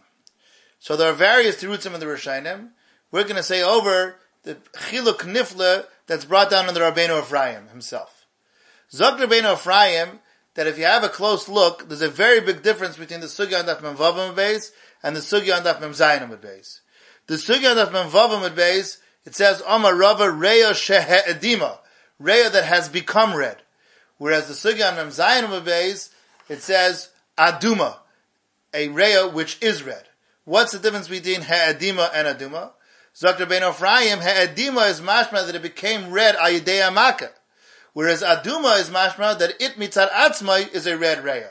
So there are various terutzim in the Rishayim. We're going to say over the chiluk nifle that's brought down in the Rabbeinu Ephraim himself. Zok Rabbeinu Ephraim, that if you have a close look, there's a very big difference between the sugya on Daf Mem Vav Amud Beis and the sugya on Daf Mem Zayin Amud Beis. The sugya on Daf Mem Vav Amud Beis, it says Amar Rava Reya Shehe'edima, Reya that has become red. Whereas the sugya on Mem Zayin Amud Beis, it says Aduma, a Reya which is red. What's the difference between He'edima and Aduma? Zok Rabbeinu Ephraim, He'edima is mashma that it became red ayidei amaka. Whereas Aduma is mashma that it mitzad atzmai is a red reya.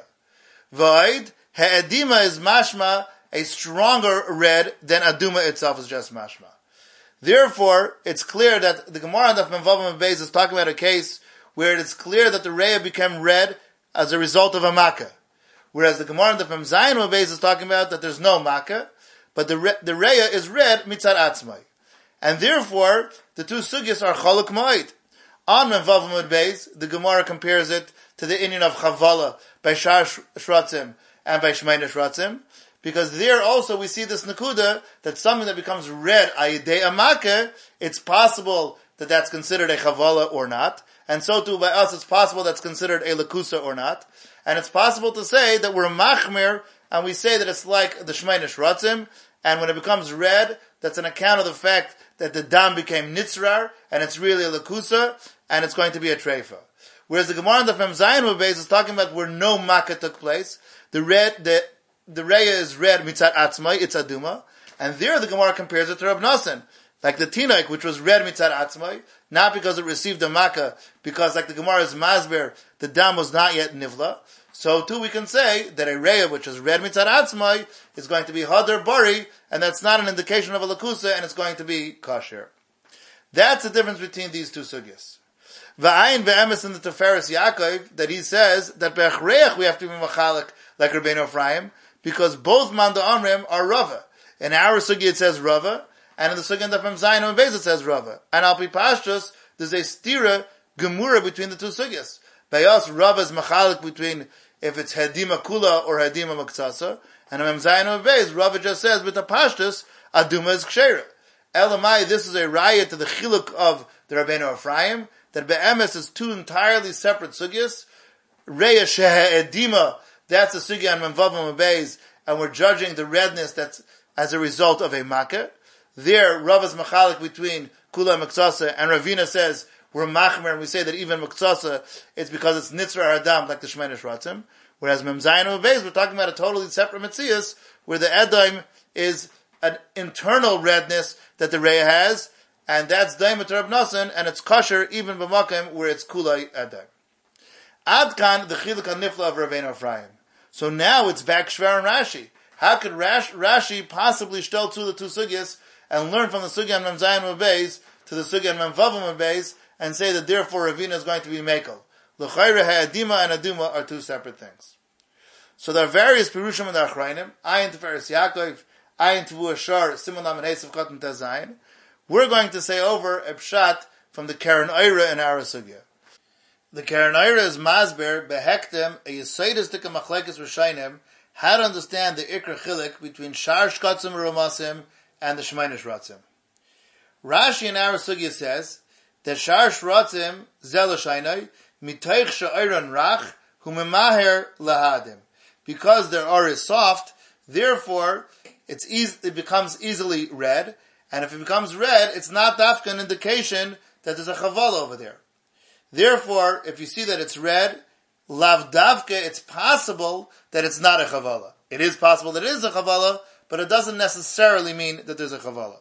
Void, He'edima is mashma a stronger red than Aduma itself is just mashma. Therefore, it's clear that the Gemara on Daf Mem Vav Amud Beis is talking about a case where it is clear that the reya became red as a result of a makkah. Whereas the Gemara on Daf Mem Zayin Amud Beis is talking about that there's no makkah, but the reya is red mitzad atzmai. And therefore, the two sugyas are chaluk ma'id. On Mem Vav Amud Beis, the Gemara compares it to the inyan of chavala by shar shratzim and by shmeinish ratzim, because there also we see this nakuda, that something that becomes red, ayidei amake, it's possible that that's considered a chavala or not. And so too by us, it's possible that's considered a lakusa or not. And it's possible to say that we're machmir, and we say that it's like the shmeinish ratzim, and when it becomes red, that's an account of the fact that the dam became nitzrar, and it's really a lakusa, and it's going to be a treifa. Whereas the Gemara in the Fem Zayin Beis is talking about where no makkah took place. The reya is red mitzat atzmai, it's aduma, and there the Gemara compares it to Rab Nosson. Like the tinaik, which was red mitzat atzmai, not because it received a makkah, because like the Gemara's masber, the dam was not yet nivla. So too we can say that a reya, which is red mitzat atzmai, is going to be hadar bari, and that's not an indication of a lakusa, and it's going to be kosher. That's the difference between these two sugyas. V'ayin ve'emes in the Tiferes Yaakov, that he says that be'achreach we have to be machalik like Rabbeinu Ephraim, because both Manda Amrim are Rava. In our sugya it says Rava, and in the sugya in the Fem Zayin and Beis it says Rava. And Al Pi Pashtus, there's a stira gemura between the two sugyas. By us, Rava is machalik between if it's Hedima Kula or Hedima Maktsasa, and in Fem Zayin and Beis, Rava just says with the Pashtus, Aduma is Kshera. Elamai, this is a raya to the chiluk of the Rabbeinu Ephraim, that be'emes is two entirely separate sugyas. Reya shehe edima, that's a sugya on Memvav and Beis, and we're judging the redness that's as a result of a makkah. There, Rav is machalik between Kula and Mektsasa, and Ravina says, we're machmer, and we say that even Mektsasa, it's because it's Nitzra Adam, like the Shmeinish Ratzim. Whereas Mem Zayin and Beis, we're talking about a totally separate Metzias, where the Edom is an internal redness that the Reya has, and that's Daimet Rab Nosson, and it's kosher even b'makom where it's Kulai Edom. Adkan, the Chiluk HaNifla of Rabbeinu Ephraim. So now it's back Shver and Rashi. How could Rashi possibly shtel to the two sugyas and learn from the sugya on Mem Zayin and Beis to the sugya on Mem Vav and Beis and say that therefore Ravina is going to be Mekel? L'chayre ha'adima and aduma are two separate things. So there are various Pirushim in the Achrayim, Ayin Tiferes Yaakov, Ayin Tevu Ashar, Simon Lamed Hesav Chotem Tezayin. We're going to say over a pshat from the Karen Eira in our sugya. The Karen Eira is masber behektem a yisaydus tika machlekes rishayim how to understand the ikra chilik between shar shkatzim romasim and the shmeinish ratzim. Rashi in our sugya says that shar shratzim zel shaynai mitoich sha'ayran rach hu memaher lahadim, because their ar is soft, therefore it becomes easily red. And if it becomes red, it's not dafka an indication that there's a chavala over there. Therefore, if you see that it's red, lav davka, it's possible that it's not a chavala. It is possible that it is a chavala, but it doesn't necessarily mean that there's a chavala.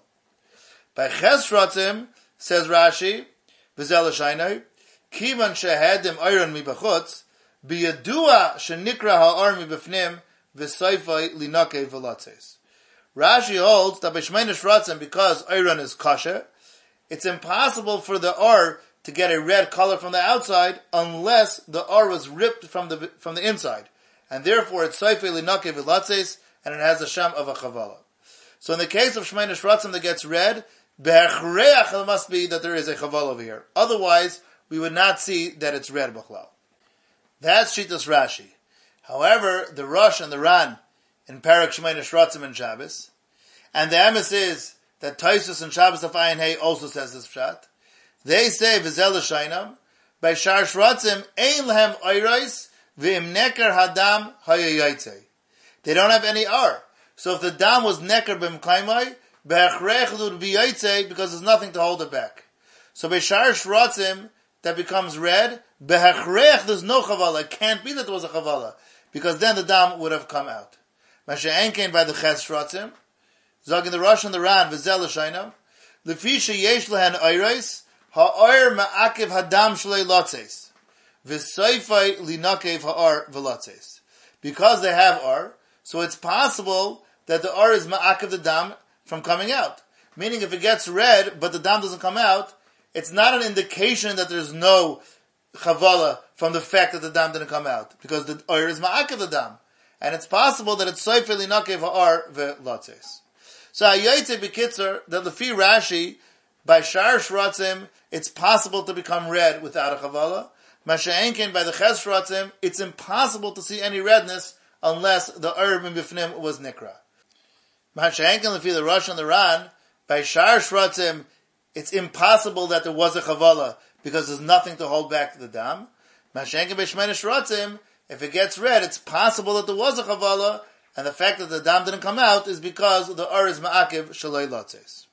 By ches ratzim, says Rashi, v'zel shaynai, kivan shehedim ayron mi b'chutz, biyadua shenikra ha'ar mi b'fnim, v'sayfai linake v'latzes. Rashi holds that by Shmeinish Ratzim, because Ayron is kosher, it's impossible for the Ar to get a red color from the outside unless the Ar was ripped from the inside. And therefore it's Soifei Linake Vilatzes, and it has a Sham of a Chavala. So in the case of Shmeinish Ratzim that gets red, Be'echreach it must be that there is a Chavala over here. Otherwise, we would not see that it's red B'chlal. That's Shitas Rashi. However, the Rosh and the Ran in Parak Shmeinish Ratzim and Shabbos, and the emes is that Taisus and Shabbos of Ayin Hay also says this pshat. They say v'zel shaynam by shar shratzim ein lehem oyrais v'im neker hadam hayayaytzei. They don't have any ar. So if the dam was neker b'mkaimai, be'achrech would be yaytzei because there's nothing to hold it back. So by shar shratzim that becomes red, be'achrech there's no chavala. It can't be that there was a chavala because then the dam would have come out. Masha Enkein by the Ches Shratzim, Zog in the Rosh and the Ran, V'zel L'shaynam, L'fisha yesh lehen oyres, ha'oyer ma'akev hadam shlei lotzes, V'soifai linakev ha'ar v'lotzes. Because they have ar, so it's possible that the ar is ma'akev the dam from coming out. Meaning if it gets red, but the dam doesn't come out, it's not an indication that there's no chavala from the fact that the dam didn't come out, because the ar is ma'akev the dam. And it's possible that it's Soifei Linakev Ha'ar V'Latzes. So Hayaytze B'Kitzer, that Lefi Rashi, by Shar Shratzim, it's possible to become red without a Chavala. Masha Enken, by the Ches Shratzim, it's impossible to see any redness unless the Ur min bifnim was nikra. Mashenken lefi the Rosh and the Ran, by Shar Shratzim, it's impossible that there was a chavala because there's nothing to hold back the dam. Mashenken by Shmeina Shratzim, if it gets red, it's possible that there was a chavala, and the fact that the dam didn't come out is because the Ur is ma'akiv shaloi lotzes.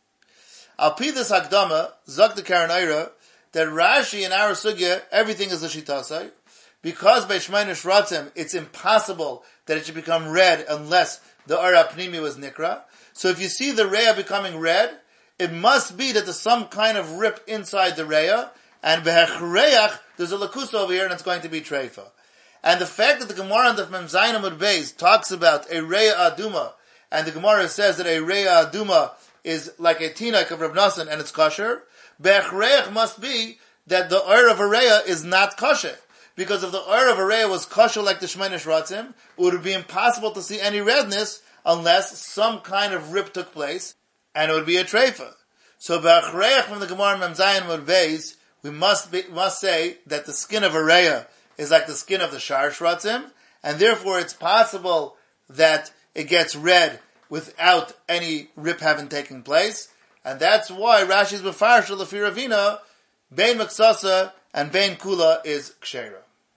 Al pi this hakdama, zok the Karen Eira, that Rashi in our sugya, everything is a shitasai, because by Shmeina Shratzim, it's impossible that it should become red unless the Ur apnimi was nikra. So if you see the reya becoming red, it must be that there's some kind of rip inside the reya, and behechreach, there's a lakusa over here, and it's going to be treifa. And the fact that the Gemara on the Mem Zayin Amud Beis talks about a reya aduma, and the Gemara says that a reya aduma is like a tinak of Rav Nosson, and it's kosher, behechreach must be that the Ur of a reya is not kosher. Because if the Ur of a reya was kosher like the Shmeina Shratzim, it would be impossible to see any redness unless some kind of rip took place, and it would be a treifa. So, b'achreich from the Gemara Mem Zayin Amud Beis, we must say that the skin of a reya is like the skin of the Shar Shratzim, and therefore it's possible that it gets red without any rip having taken place, and that's why Rashi's Mefarshel Lefi Ravina, Bein Meksasa and Bein Kula is Kshera.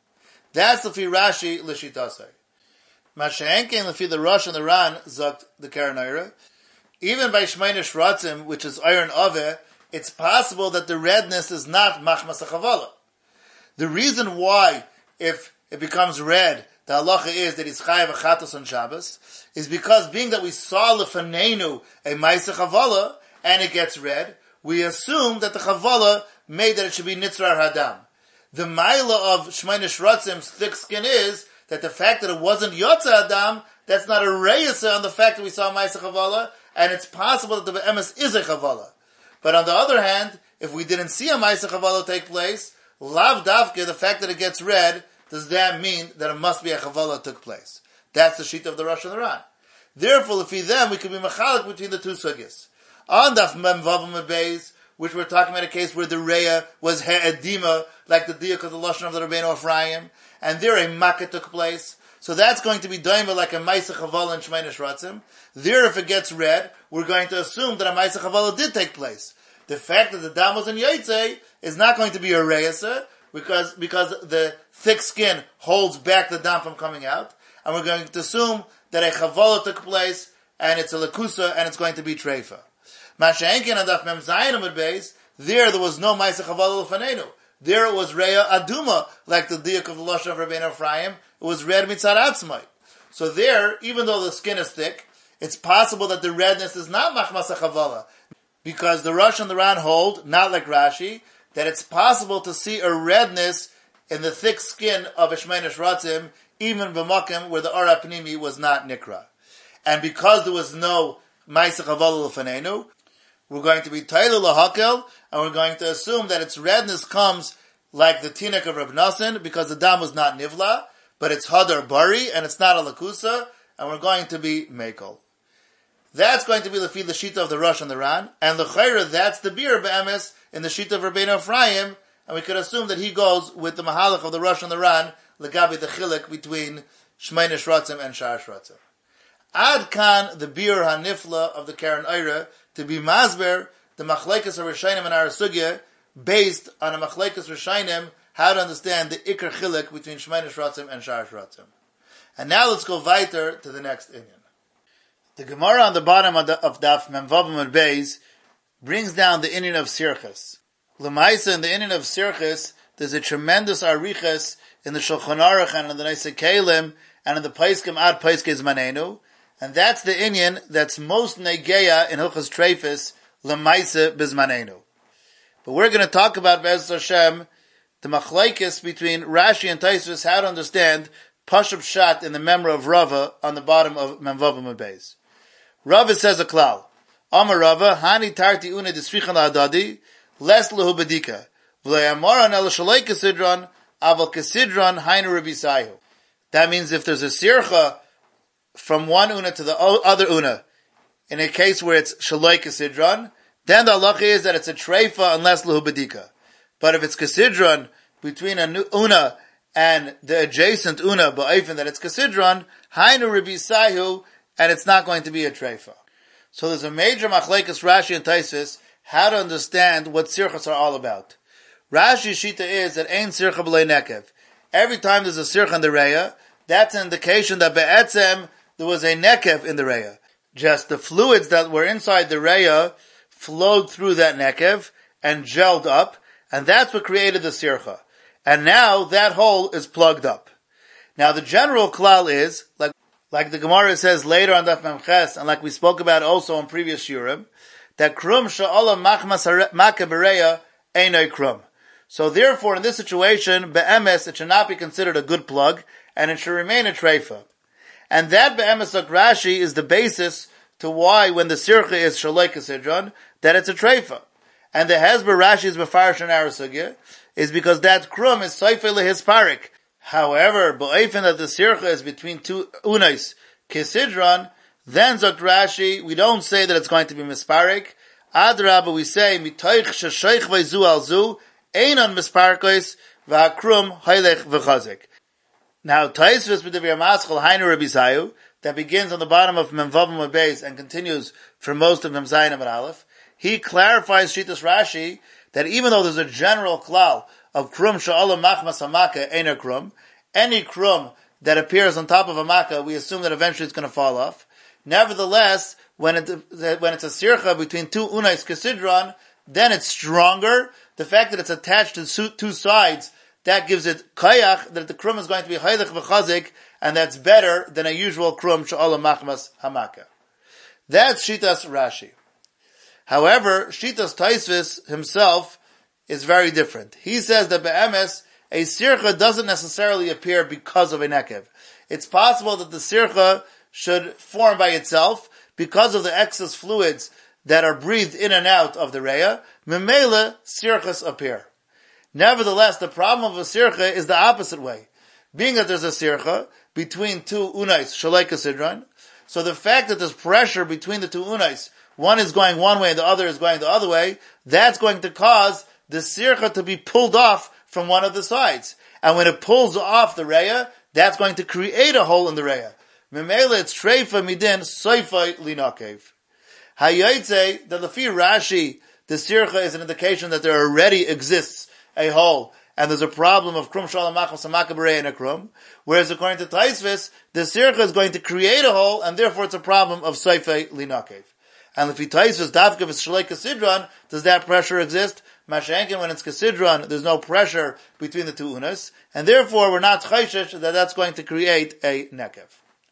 That's Lefi Rashi L'Shitasei. Mashenken Lefi the Rosh and the Ran Zokt the Karen Eira. Even by Shmeina Shratzim, which is iron Aveh, it's possible that the redness is not Machmas HaChavala. The reason why, if it becomes red, the halacha is that it's Chayav Achatos on Shabbos, is because being that we saw Lefanenu a Maisa Chavala, and it gets red, we assume that the Chavala made that it should be Nitzrar Hadam. The Maila of Shmeina Shratzim's thick skin is that the fact that it wasn't Yotza Adam, that's not a reyesa on the fact that we saw Maisa Chavala, and it's possible that the Be'emes is a Chavala. But on the other hand, if we didn't see a Maisa Chavala take place, Lav Davke, the fact that it gets red, does that mean that it must be a Chavala took place? That's the sheet of the Rosh and the Ran. Therefore, if we then, we could be machalik between the two sugis. On Daf Mem Vav Amud Beis, which we're talking about a case where the reya was he'edima, like the diak of the Lashon of the Rabbeinu Ephraim, and there a makkah took place. So that's going to be daima like a Maisa Chavala and Shmeina Shratzim. There, if it gets red, we're going to assume that a Maisa Chavala did take place. The fact that the dam was in Yotzei is not going to be a reyesa, because the thick skin holds back the dam from coming out, and we're going to assume that a Chavala took place, and it's a Lakusa, and it's going to be Treifa. Masha'enkin Adaf Mem Zayin Amud Beis, there was no Maisa Chavala L'Fanenu. There it was Reya Aduma, like the diak of the Lashon of Rabbeinu Ephraim. It was red mitzad atzmai. So there, even though the skin is thick, it's possible that the redness is not machmas chavala, because the Rosh and the Ran hold, not like Rashi, that it's possible to see a redness in the thick skin of a Shmeina Shratzim, even b'makim where the Ara Pnimi was not nikra. And because there was no Maisa Chavala L'Fanenu, we're going to be Tailu L'Hakel, and we're going to assume that its redness comes like the Tinek of Rav Nosson, because the dam was not Nivla, but it's Hadar Bari, and it's not a Lakusa, and we're going to be Mekel. That's going to be the Shita of the Rosh and the Ran, and the Chayra, that's the Bir Be'emes in the Shita of Rabbeinu Ephraim, and we could assume that he goes with the Mahalach of the Rosh and the Ran, Legabi the Chilik between Shmeina Shratzim and Shar Shratzim. Ad Kan, the Bir HaNifla of the Karen Eira, to be Masber, the Machlekes of Rishayim and our Sugya, based on a Machlekes Rishayim, how to understand the Iker Chilik between Shmeina Shratzim and Shar Shratzim. And now let's go weiter to the next Inyan. The Gemara on the bottom of Daf Mem Vav Amud Beis brings down the Inyan of Sirchas. L'maisa in the Inyan of Sirchas, there's a tremendous arichas in the Shulchan Aruch and in the Neisei Kelim and in the Paiskim Ad Paiskei Zmanenu, and that's the Inyan that's most negeya in Hilchos Treifis L'maisa Bizmanenu. But we're going to talk about Be'ez Hashem, the machlekes between Rashi and Tosfos, how to understand Pashup Shat in the memory of Rava on the bottom of Mem Vav Amud Beis. Rava says a klal. Amar Rava, Hani tarti une disrichan adadi, les lehu bedika. V'le'amaran el shalei kesidron, aval kesidron hainu rebisayu. That means if there's a sircha from one una to the other una, in a case where it's shalei kesidron, then the halacha is that it's a treifa unless lehu bedika. But if it's kesidron between a una and the adjacent una ba'ifin that it's kasidron, hainu Rabbi Sahu, and it's not going to be a treifa. So there's a major machlekes Rashi and Taisus how to understand what sirchas are all about. Rashi's shita is that ein sircha b'lei nekev. Every time there's a sircha in the reya, that's an indication that be'etzem there was a nekev in the reya. Just the fluids that were inside the reya flowed through that nekev and gelled up, and that's what created the sircha. And now that hole is plugged up. Now the general klal is, like the Gemara says later on Daf Memches, and like we spoke about also in previous shiurim, that krum sha'olam machmas makeh bereya einay krum. So therefore, in this situation, be'emes, it should not be considered a good plug, and it should remain a treifa. And that be'emes of Rashi is the basis to why when the sircha is shaloi kasidron, that it's a treifa. And the hezber Rashi is befarish in our sugya, is because that krum is soifei lehisparik. However, ba'ifin that the sircha is between two unais kasidron, then Zot Rashi, we don't say that it's going to be misparik. Adrabah, we say, mitoich sheshoich v'zu al zu, einon misparkos, v'akrum hailech v'chazik. Now, Taisvus b'divir maschal hainu Rabbi Sayu, that begins on the bottom of Memvavim Beis and continues for most of Memzayin and Aleph, he clarifies Shitas Rashi that even though there's a general klal of krum sha'olam machmas hamaka eina krum, any krum that appears on top of a makkah, we assume that eventually it's going to fall off. Nevertheless, when it's a sircha between two unais kasidron, then it's stronger. The fact that it's attached to two sides, that gives it kayach, that the krum is going to be haylech v'chazik, and that's better than a usual krum sha'olam machmas hamaka. That's Shitas Rashi. However, Shitas Taisvis himself is very different. He says that be'emes, a sircha doesn't necessarily appear because of a nekev. It's possible that the sircha should form by itself because of the excess fluids that are breathed in and out of the reya. Memela, sirchas appear. Nevertheless, the problem of a sircha is the opposite way. Being that there's a sircha between two unais, shalei kasidron, so the fact that there's pressure between the two unais, one is going one way and the other is going the other way, that's going to cause the sircha to be pulled off from one of the sides. And when it pulls off the reya, that's going to create a hole in the reya. Memela, it's treifa midin, soifai linakev. Hayotze, the Lefi Rashi, the sircha is an indication that there already exists a hole, and there's a problem of krum shalom machmas hamaka b'reya and a krum. Whereas according to Taisvis, the sircha is going to create a hole, and therefore it's a problem of soifai linakev. And if Taisvis dafka is shalei kasidron, does that pressure exist? Mashenkin, when it's kasidron, there's no pressure between the two unas, and therefore we're not chayshish that that's going to create a nekev.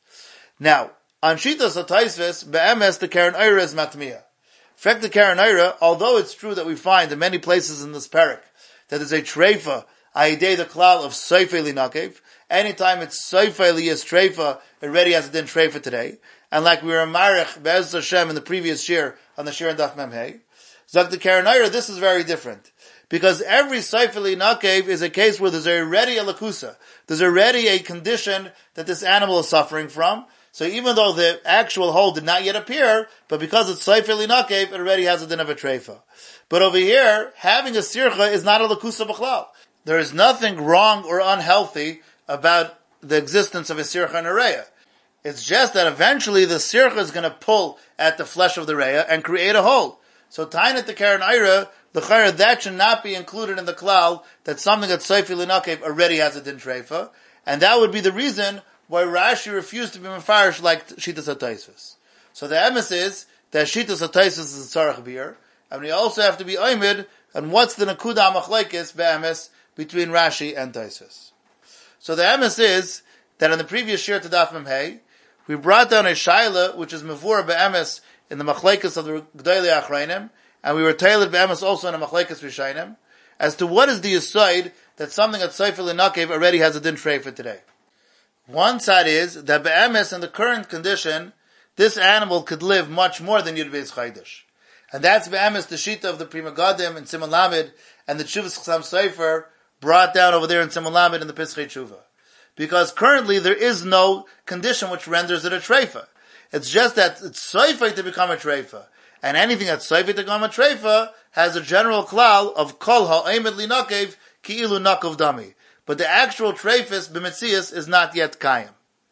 Now, on Shitas HaTaisvis, be'emes, the Karen Eira is matmiya. In fact, the Karen Eira, although it's true that we find in many places in this parak that there's a treifa, ayidei the klal of soifei linakev, anytime it's soifei liyas treifa, it already has a din treifa today. And like we were marich be'ez Hashem in the previous year on the Shir and Daf Memhei, Zak the Karen Eira, this is very different. Because every soifei linakev is a case where there's already a lakusa. There's already a condition that this animal is suffering from. So even though the actual hole did not yet appear, but because it's soifei linakev, it already has a din of a treifa. But over here, having a sircha is not a lakusa b'chlal. There is nothing wrong or unhealthy about the existence of a sircha and a reya. It's just that eventually the sircha is going to pull at the flesh of the reya and create a hole. So tainat the Karen Eira, the chayra, that should not be included in the klal, that something that's soifei linakev already has a din treifa. And that would be the reason why Rashi refused to be mefarish like Shitas HaTaisvis. So the emes is that Shitas HaTaisvis is a tzarech beer, and we also have to be oimid on what's the nakuda machlekes be'emes between Rashi and Taisvis. So the emes is that in the previous shir to Daf Memhei, we brought down a shaila which is mevur be'emes in the machlekes of the Gdolei Achrayim, and we were tailored be'emes also in the machlekes Rishayim, as to what is the aside that something at soifei linakev already has a din treifa today. One side is that be'emes in the current condition, this animal could live much more than Yud Beis Chaydish. And that's be'emes the shita of the Pri Megadim in Simon Lamed and the Tshuvas Chasam Sofer brought down over there in Simon Lamed in the Pischei Tshuva. Because currently there is no condition which renders it a treifa. It's just that it's soifei to become a treifa. And anything that's soifei to become a treifa has a general klal of kol ha'omed linakev ki'ilu nakov dami. but the actual treifus b'metzias is not yet kayim.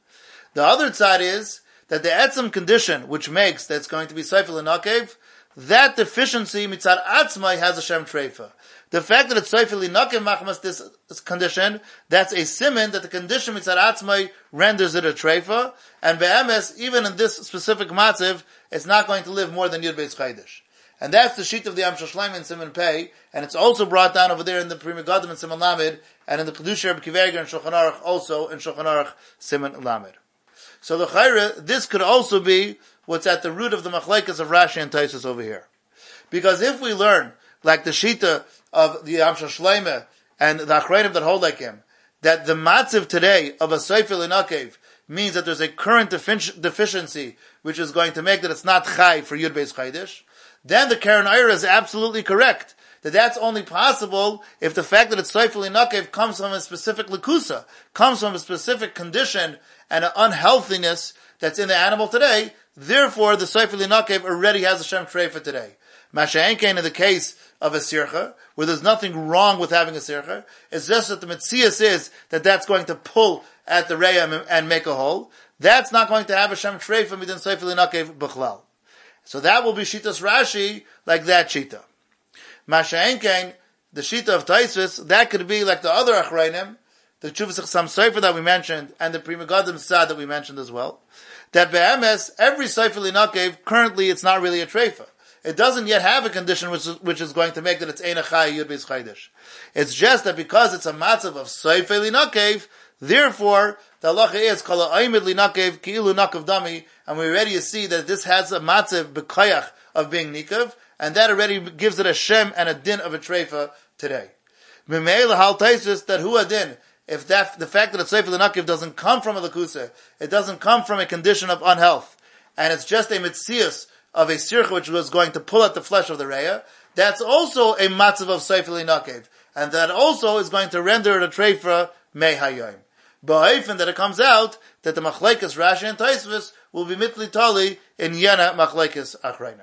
The other tzad is that the etzem condition, which makes that it's going to be seifel and nakev, that deficiency mitzad atzmai has a shem treifa. The fact that it's seifel and nakev machmas this condition, that's a siman that the condition mitzad atzmai renders it a treifa, and be'emes, even in this specific matziv, it's not going to live more than Yud Beis Chaydish. And that's the sheet of the Amshel Shleim in Siman Pei, and it's also brought down over there in the Pri Megadim in Siman Lamed, and in the Kedusha Rebbe Kiveger and Shulchan Aruch also in Shulchan Aruch Siman Lamed. So the Chayre, this could also be what's at the root of the Machlekes of Rashi and Taisus over here. Because if we learn, like the Shita of the Amshel Shleim and the Achrayim that hold like him, that the matziv today of a Seifel Inakev means that there's a current deficiency which is going to make that it's not Chai for Yud Beis Chaydish, then the Karen Eira is absolutely correct. That's only possible if the fact that it's Seifel Inakev comes from a specific lekusa, comes from a specific condition and an unhealthiness that's in the animal today. Therefore, the Seifel Inakev already has a Shem Treifa today. Masha'enkein in the case of a sircha, where there's nothing wrong with having a sircha, it's just that the metzias is that that's going to pull at the reya and make a hole. That's not going to have a Shem Treifa midin Seifel Inakev b'chlal. So that will be Shitas Rashi, like that Shita. Masha'enkein, the Shita of Taisvis, that could be like the other Achrayim, the Chuvas Chasam Sefer that we mentioned, and the Pri Megadim Sad that we mentioned as well, that be'emes, every Seifel Inakev, currently it's not really a Treifa. It doesn't yet have a condition which is going to make that it's Ein Achai Yud Beis Chaydish. It's just that because it's a matzav of Seifel Inakev, therefore, the halacha is Kala Aimid Linakev Ki'ilu Nakav Dami, and we already see that this has a matzav b'kayach of being nikav, and that already gives it a shem and a din of a treifa today. Mimei hal taisus that hu adin, if that the fact that a seifel nakiv doesn't come from a lakusa, it doesn't come from a condition of unhealth, and it's just a mitzias of a sircha which was going to pull at the flesh of the reya, that's also a matzav of seifel nakiv, and that also is going to render it a treifa mei hayom. Ba'ifin that it comes out that the machlekes Rashi and Taisvis will be mitli tali in yena machlekes achrayim.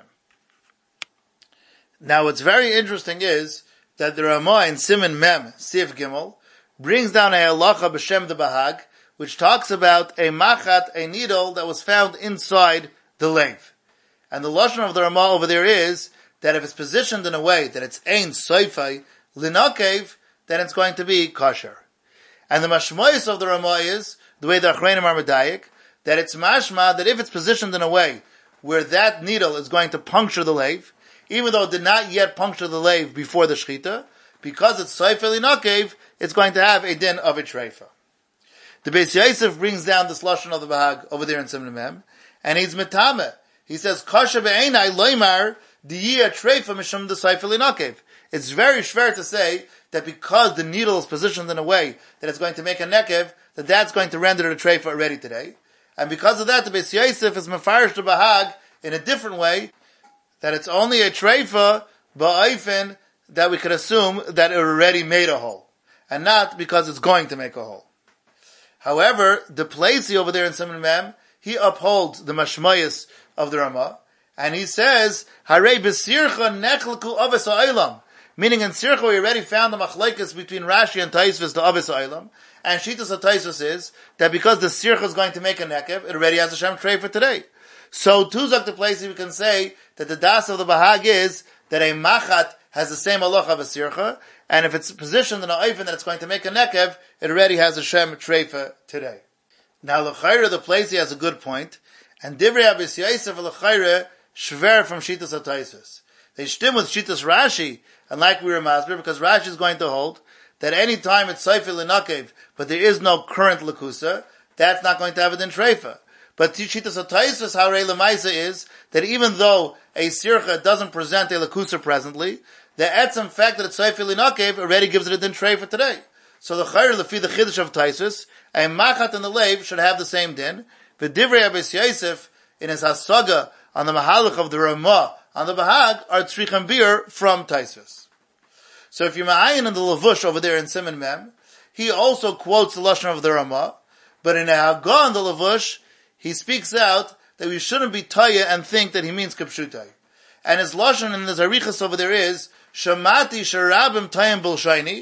Now, what's very interesting is that the Ramah in Siman Mem Sif Gimel brings down a halacha b'shem the Bahag, which talks about a machat, a needle that was found inside the leiv. And the lashon of the Ramah over there is that if it's positioned in a way that it's ein soifai linakev, then it's going to be kosher. And the mashmois of the Ramah is, the way the Achrayim are medayik, that it's mashma, that if it's positioned in a way where that needle is going to puncture the leiv, even though it did not yet puncture the leiv before the shechita, because it's seifel inakev, it's going to have a din of a treifa. The Beis Yosef brings down this lashon of the Bahag over there in Siman Mem, and he's metame. He says, kasha be'enai loymar diyah treifa mishum the seifel inakev. It's very schwer to say that because the needle is positioned in a way that it's going to make a nekev, that that's going to render it a treifa already today. And because of that, the Beis Yosef is mefarish the Bahag in a different way, that it's only a treifa ba'ayfin that we could assume that it already made a hole, and not because it's going to make a hole. However, the Plaisi over there in Siman Mem, he upholds the mashmayas of the Ramah, and he says, Harei b'sircha nechelku aves ha'olam, meaning in Sircha we already found the machlekes between Rashi and Taisvis, the aves ha'olam, and Shitas HaTaisvis is that because the Sircha is going to make a nekev, it already has a Shem Trei for today. So, Tuzak the place we can say that the das of the Bahag is that a machat has the same halacha of a sircha, and if it's positioned in an oifen that it's going to make a nekev, it already has a shem treifa today. Now, l'chayra, the place has a good point, and divrei Beis Yosef l'chayra shver from Shitas HaTaisvis. They stim with Shitas Rashi, and like we were masber, because Rashi is going to hold that any time it's seifel l'nakev, but there is no current lekusa, that's not going to have it in treifa. But Shitas HaTaisvis harei l'maisa is that even though a sircha doesn't present a lekusa presently, the etzem fact that it's seifel l'nakev already gives it a din trei for today. So the chayr lefi the chiddush of Taisvis, a machat and the leiv should have the same din. The divrei Beis Yosef in his hasaga on the mahalach of the Ramah on the Bahag are tzrichem bir from Taisvis. So if you're ma'ayin in the Levush over there in Siman Mem, he also quotes the lashon of the Ramah, but in a Hagah on the Levush, he speaks out that we shouldn't be taya and think that he means kipshutai. And his lashon in his arichas over there is Shamati sharabim tayim bilshayni,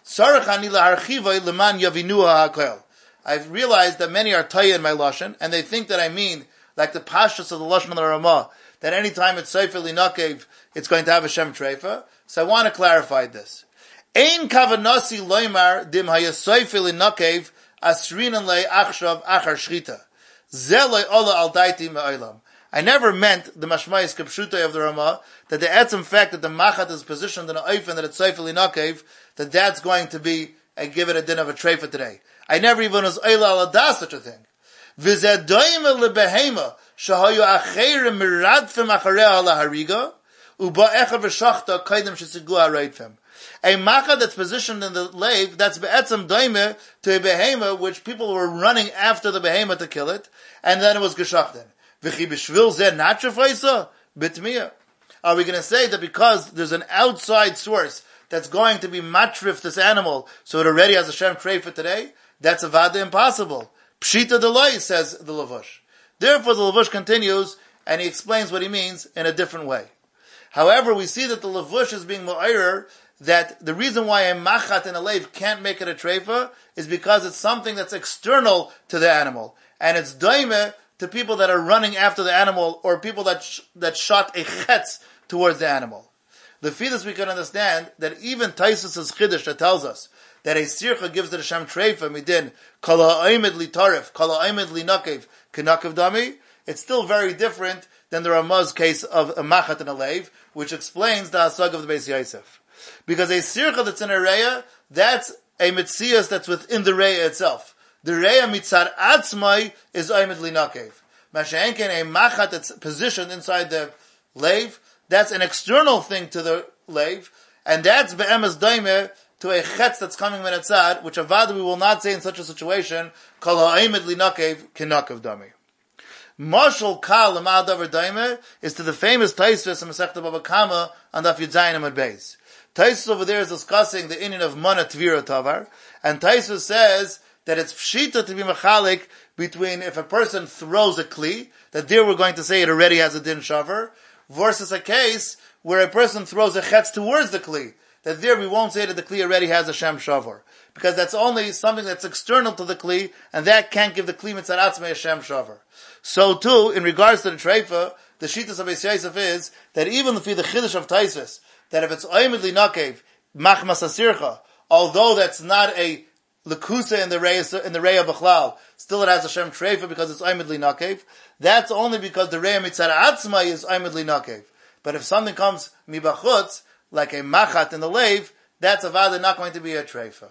I've realized that many are taya in my lashon, and they think that I mean like the pashtus of the lashon of the Ramah, that any time it's seifel linakev, it's going to have a shem treifa. So I want to clarify this. Ein kavanasi loymar dim hayaseifel linakev asrinan le achshav achar shchita. Zelay ola al daiti me'olam. I never meant the mashmayis kapshuta of the Ramah, that the etzem fact that the machat is positioned in an oifen that it's seifel linakev, that that's going to be and give it a din of a treifa today. I never even was oila al adas such a thing. V'zeh doime lebehema shahayu acherim miradfim achareha lahariga uba echad v'shachta kaidem shesigu ha'reitfim. A machat that's positioned in the lave, that's be'etzem doime to a behema, which people were running after the behema to kill it, and then it was geschachten. V'chi b'shvil zeh natchafaisa bitmiya. Are we going to say that because there's an outside source that's going to be matrif this animal, so it already has a shem treifa today? That's a vada impossible. Pshita deloi, says the Lavush. Therefore, the Lavush continues, and he explains what he means in a different way. However, we see that the Lavush is being mu'ayrer, that the reason why a machat in a lave can't make it a treifa is because it's something that's external to the animal. And it's doime to people that are running after the animal, or people that shot a chetz towards the animal. The fetus we can understand that even Taisus' Chiddush that tells us that a sircha gives the Hashem treifa midin kala aimed li tarif kala aimed li nakev kenakev dami. It's still very different than the Ramah's case of a machat and a lave, which explains the hasag of the Beis Yosef. Because a sircha that's in a reya, that's a mitzias that's within the reya itself. The reya mitzar atzmai is aimed li nakev. Masha'enken, a machat that's positioned inside the lave, that's an external thing to the lave, and that's be'emes daimeh to a chetz that's coming min atzad, which avad we will not say in such a situation, kol ha'emed li nakev kenakev dami. Marshal kal l'ma'ad davar daimeh is to the famous Taisvis in Masechta Baba Kama on Daf Yudzayin Amud Beis. Taisvis over there is discussing the inyan of mana tvira tavar, and Taisvis says that it's pshita to be mechalik between if a person throws a kli, that there we're going to say it already has a din shavar, versus a case where a person throws a chetz towards the kli, that there we won't say that the kli already has a shem shavar, because that's only something that's external to the kli, and that can't give the kli mitzad atzmei a shem shavar. So too, in regards to the treifa, the shittas of Beis Yosef is that even if the chiddush of Taisus, that if it's oimedli nakev machmas asircha, although that's not a lekusa in the reya b'chlal, still it has a shem treifa because it's oimedli nakev. That's only because the reya mitzad atzmai is oimedli nakev. But if something comes mibachutz, like a machat in the lave, that's avada not going to be a treifa.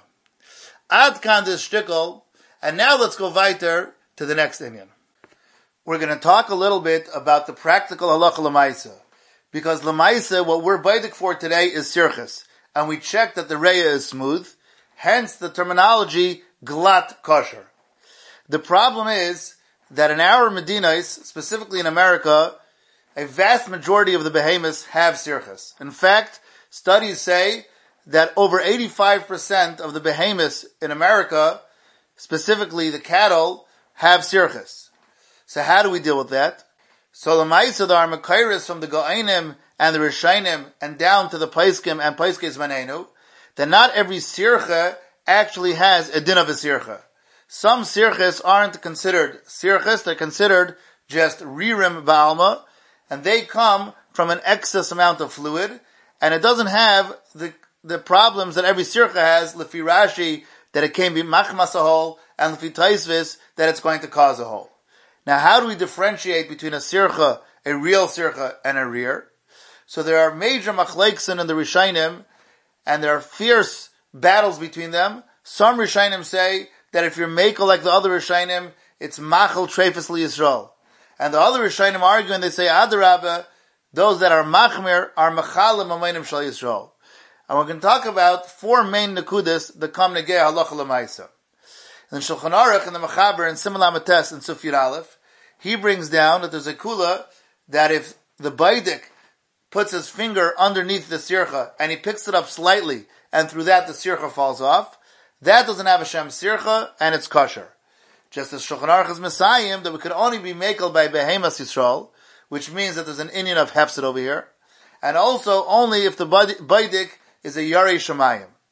Ad kan this shtickle, and now let's go weiter to the next inyan. We're going to talk a little bit about the practical halacha l'maisa, because l'maisa, what we're baidik for today is sirchus, and we check that the reya is smooth, hence the terminology glat kosher. The problem is that in our Medinas, specifically in America, a vast majority of the behemoths have sirchus. In fact, studies say that over 85% of the behemoths in America, specifically the cattle, have sirchus. So how do we deal with that? So the Ma'isa, there are Makairis from the Go'ainim and the Rishainim and down to the Paiskim and Paiskes Manenu, that not every sircha actually has a din of a sircha. Some sirchas aren't considered sirchas, they're considered just ririm ba'alma, and they come from an excess amount of fluid, and it doesn't have the problems that every sircha has, lefi Rashi, that it can be machmas a hole, and lefi Taisvis, that it's going to cause a hole. Now, how do we differentiate between a sircha, a real sircha, and a rear? So there are major machleksin in the Rishainim, and there are fierce battles between them. Some Rishainim say that if you're makel like the other Rishainim, it's machal treifas li Yisrael. And the other Rishainim argue, and they say, Adarabba, those that are machmir are machalim amaynim shal Yisrael. And we're going to talk about four main nekudas that come negei halacha l'maisa. In Shulchan Aruch, in the Mechaber, in Simon Lamates, in Sufir Aleph, he brings down that there's a kula that if the baidik puts his finger underneath the sircha and he picks it up slightly, and through that the sircha falls off, that doesn't have a shem sircha and it's kosher. Just as Shulchan Aruch is Messiah, that we could only be makel by behemas Yisrael, which means that there's an inyan of hefset over here, and also only if the baidik is a yarei shemayim.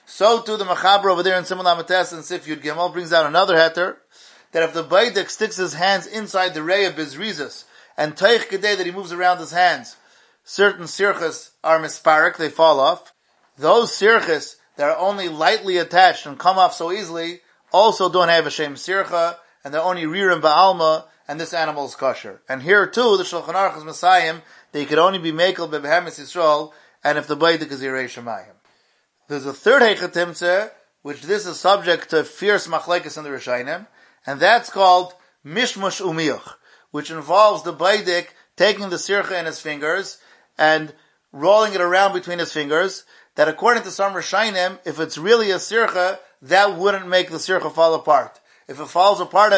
So too the Machaber over there in Simon Lamates and Sif Yud Gimel brings out another heter, that if the Baidik sticks his hands inside the Rei of Bizrizas, and Teich Gedei that he moves around his hands, certain sirchas are misparik, they fall off. Those sirchas that are only lightly attached and come off so easily, also don't have a shem sircha, and they're only ririm ba'alma, and this animal is kosher. And here too, the Shulchan Aruch is Messiah, they could only be mekel bebehemis Yisrael, and if the Baidik is Yirei Shemayim. There's a third Heichatimtze, which this is subject to fierce machlekes in the Rishayim, and that's called Mishmush Umiyuch, which involves the Baidik taking the sircha in his fingers and rolling it around between his fingers, that according to some Rishayim, if it's really a sircha, that wouldn't make the sircha fall apart. If it falls apart,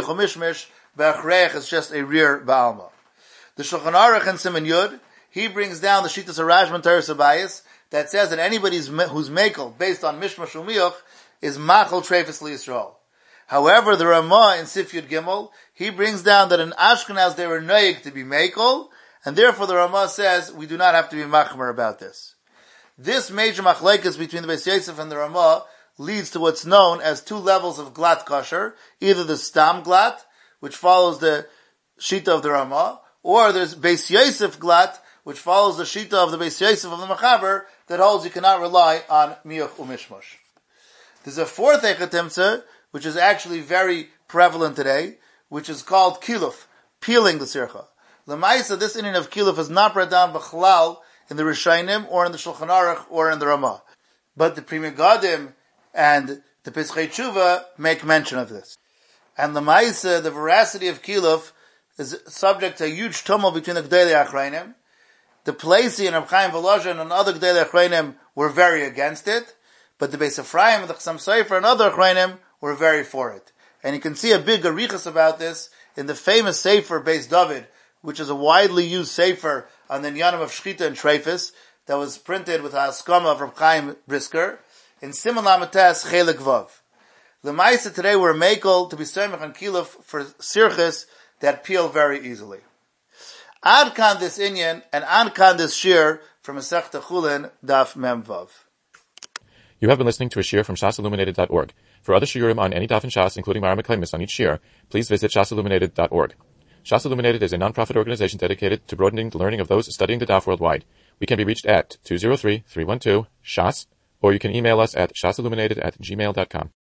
it's just a rear ba'alma. The Shulchan Aruch and Siman Yud, he brings down the Shittas Arashman Teres Abayis, that says that anybody who's mekel, based on Mishmash Umiyuch, is machal treifas liyisrael. However, the Ramah in Sif Yud Gimel, he brings down that in Ashkenaz they were noyig to be mekel, and therefore the Ramah says we do not have to be machmer about this. This major machlekes between the Beis Yosef and the Ramah leads to what's known as two levels of glat kosher, either the stam glat, which follows the shita of the Ramah, or there's Beis Yosef glat, which follows the shita of the Beis Yosef of the Machaber, that holds you cannot rely on miyuch umishmush. There's a fourth Eichatimtze, which is actually very prevalent today, which is called kiluf, peeling the sircha. L'maisa, this inyan of kiluf is not brought down b'chalal in the Rishayim, or in the Shulchan Aruch, or in the Ramah. But the Pri Megadim and the Pesachei Tshuva make mention of this. And l'maisa, the veracity of kiluf is subject to a huge tumult between the Gdei Achrayim. The Plesi and Reb Chaim Volozhin and other Gdei Achrayim were very against it, but the Beis Ephraim and the Chassam Sofer and other Achrayim were very for it. And you can see a big arichas about this in the famous Sefer Beis David, which is a widely used Sefer on the Inyanim of Shchita and Treifus, that was printed with the Haskama of Reb Chaim Brisker, in Siman Lamates Chelik Vav. The Maisa today were mekel to be semich and kiluf for sirchis that peel very easily. Ad kan this inyan, and ad kan this shir from Masechta Chulin, Daf Mem Vav. You have been listening to a shir from shasilluminated.org. For other shiurim on any daf in Shas, including Mara Meklemis on each shir, please visit shasilluminated.org. Shas Illuminated is a non-profit organization dedicated to broadening the learning of those studying the daf worldwide. We can be reached at 203-312-SHAS, or you can email us at shasilluminated@gmail.com.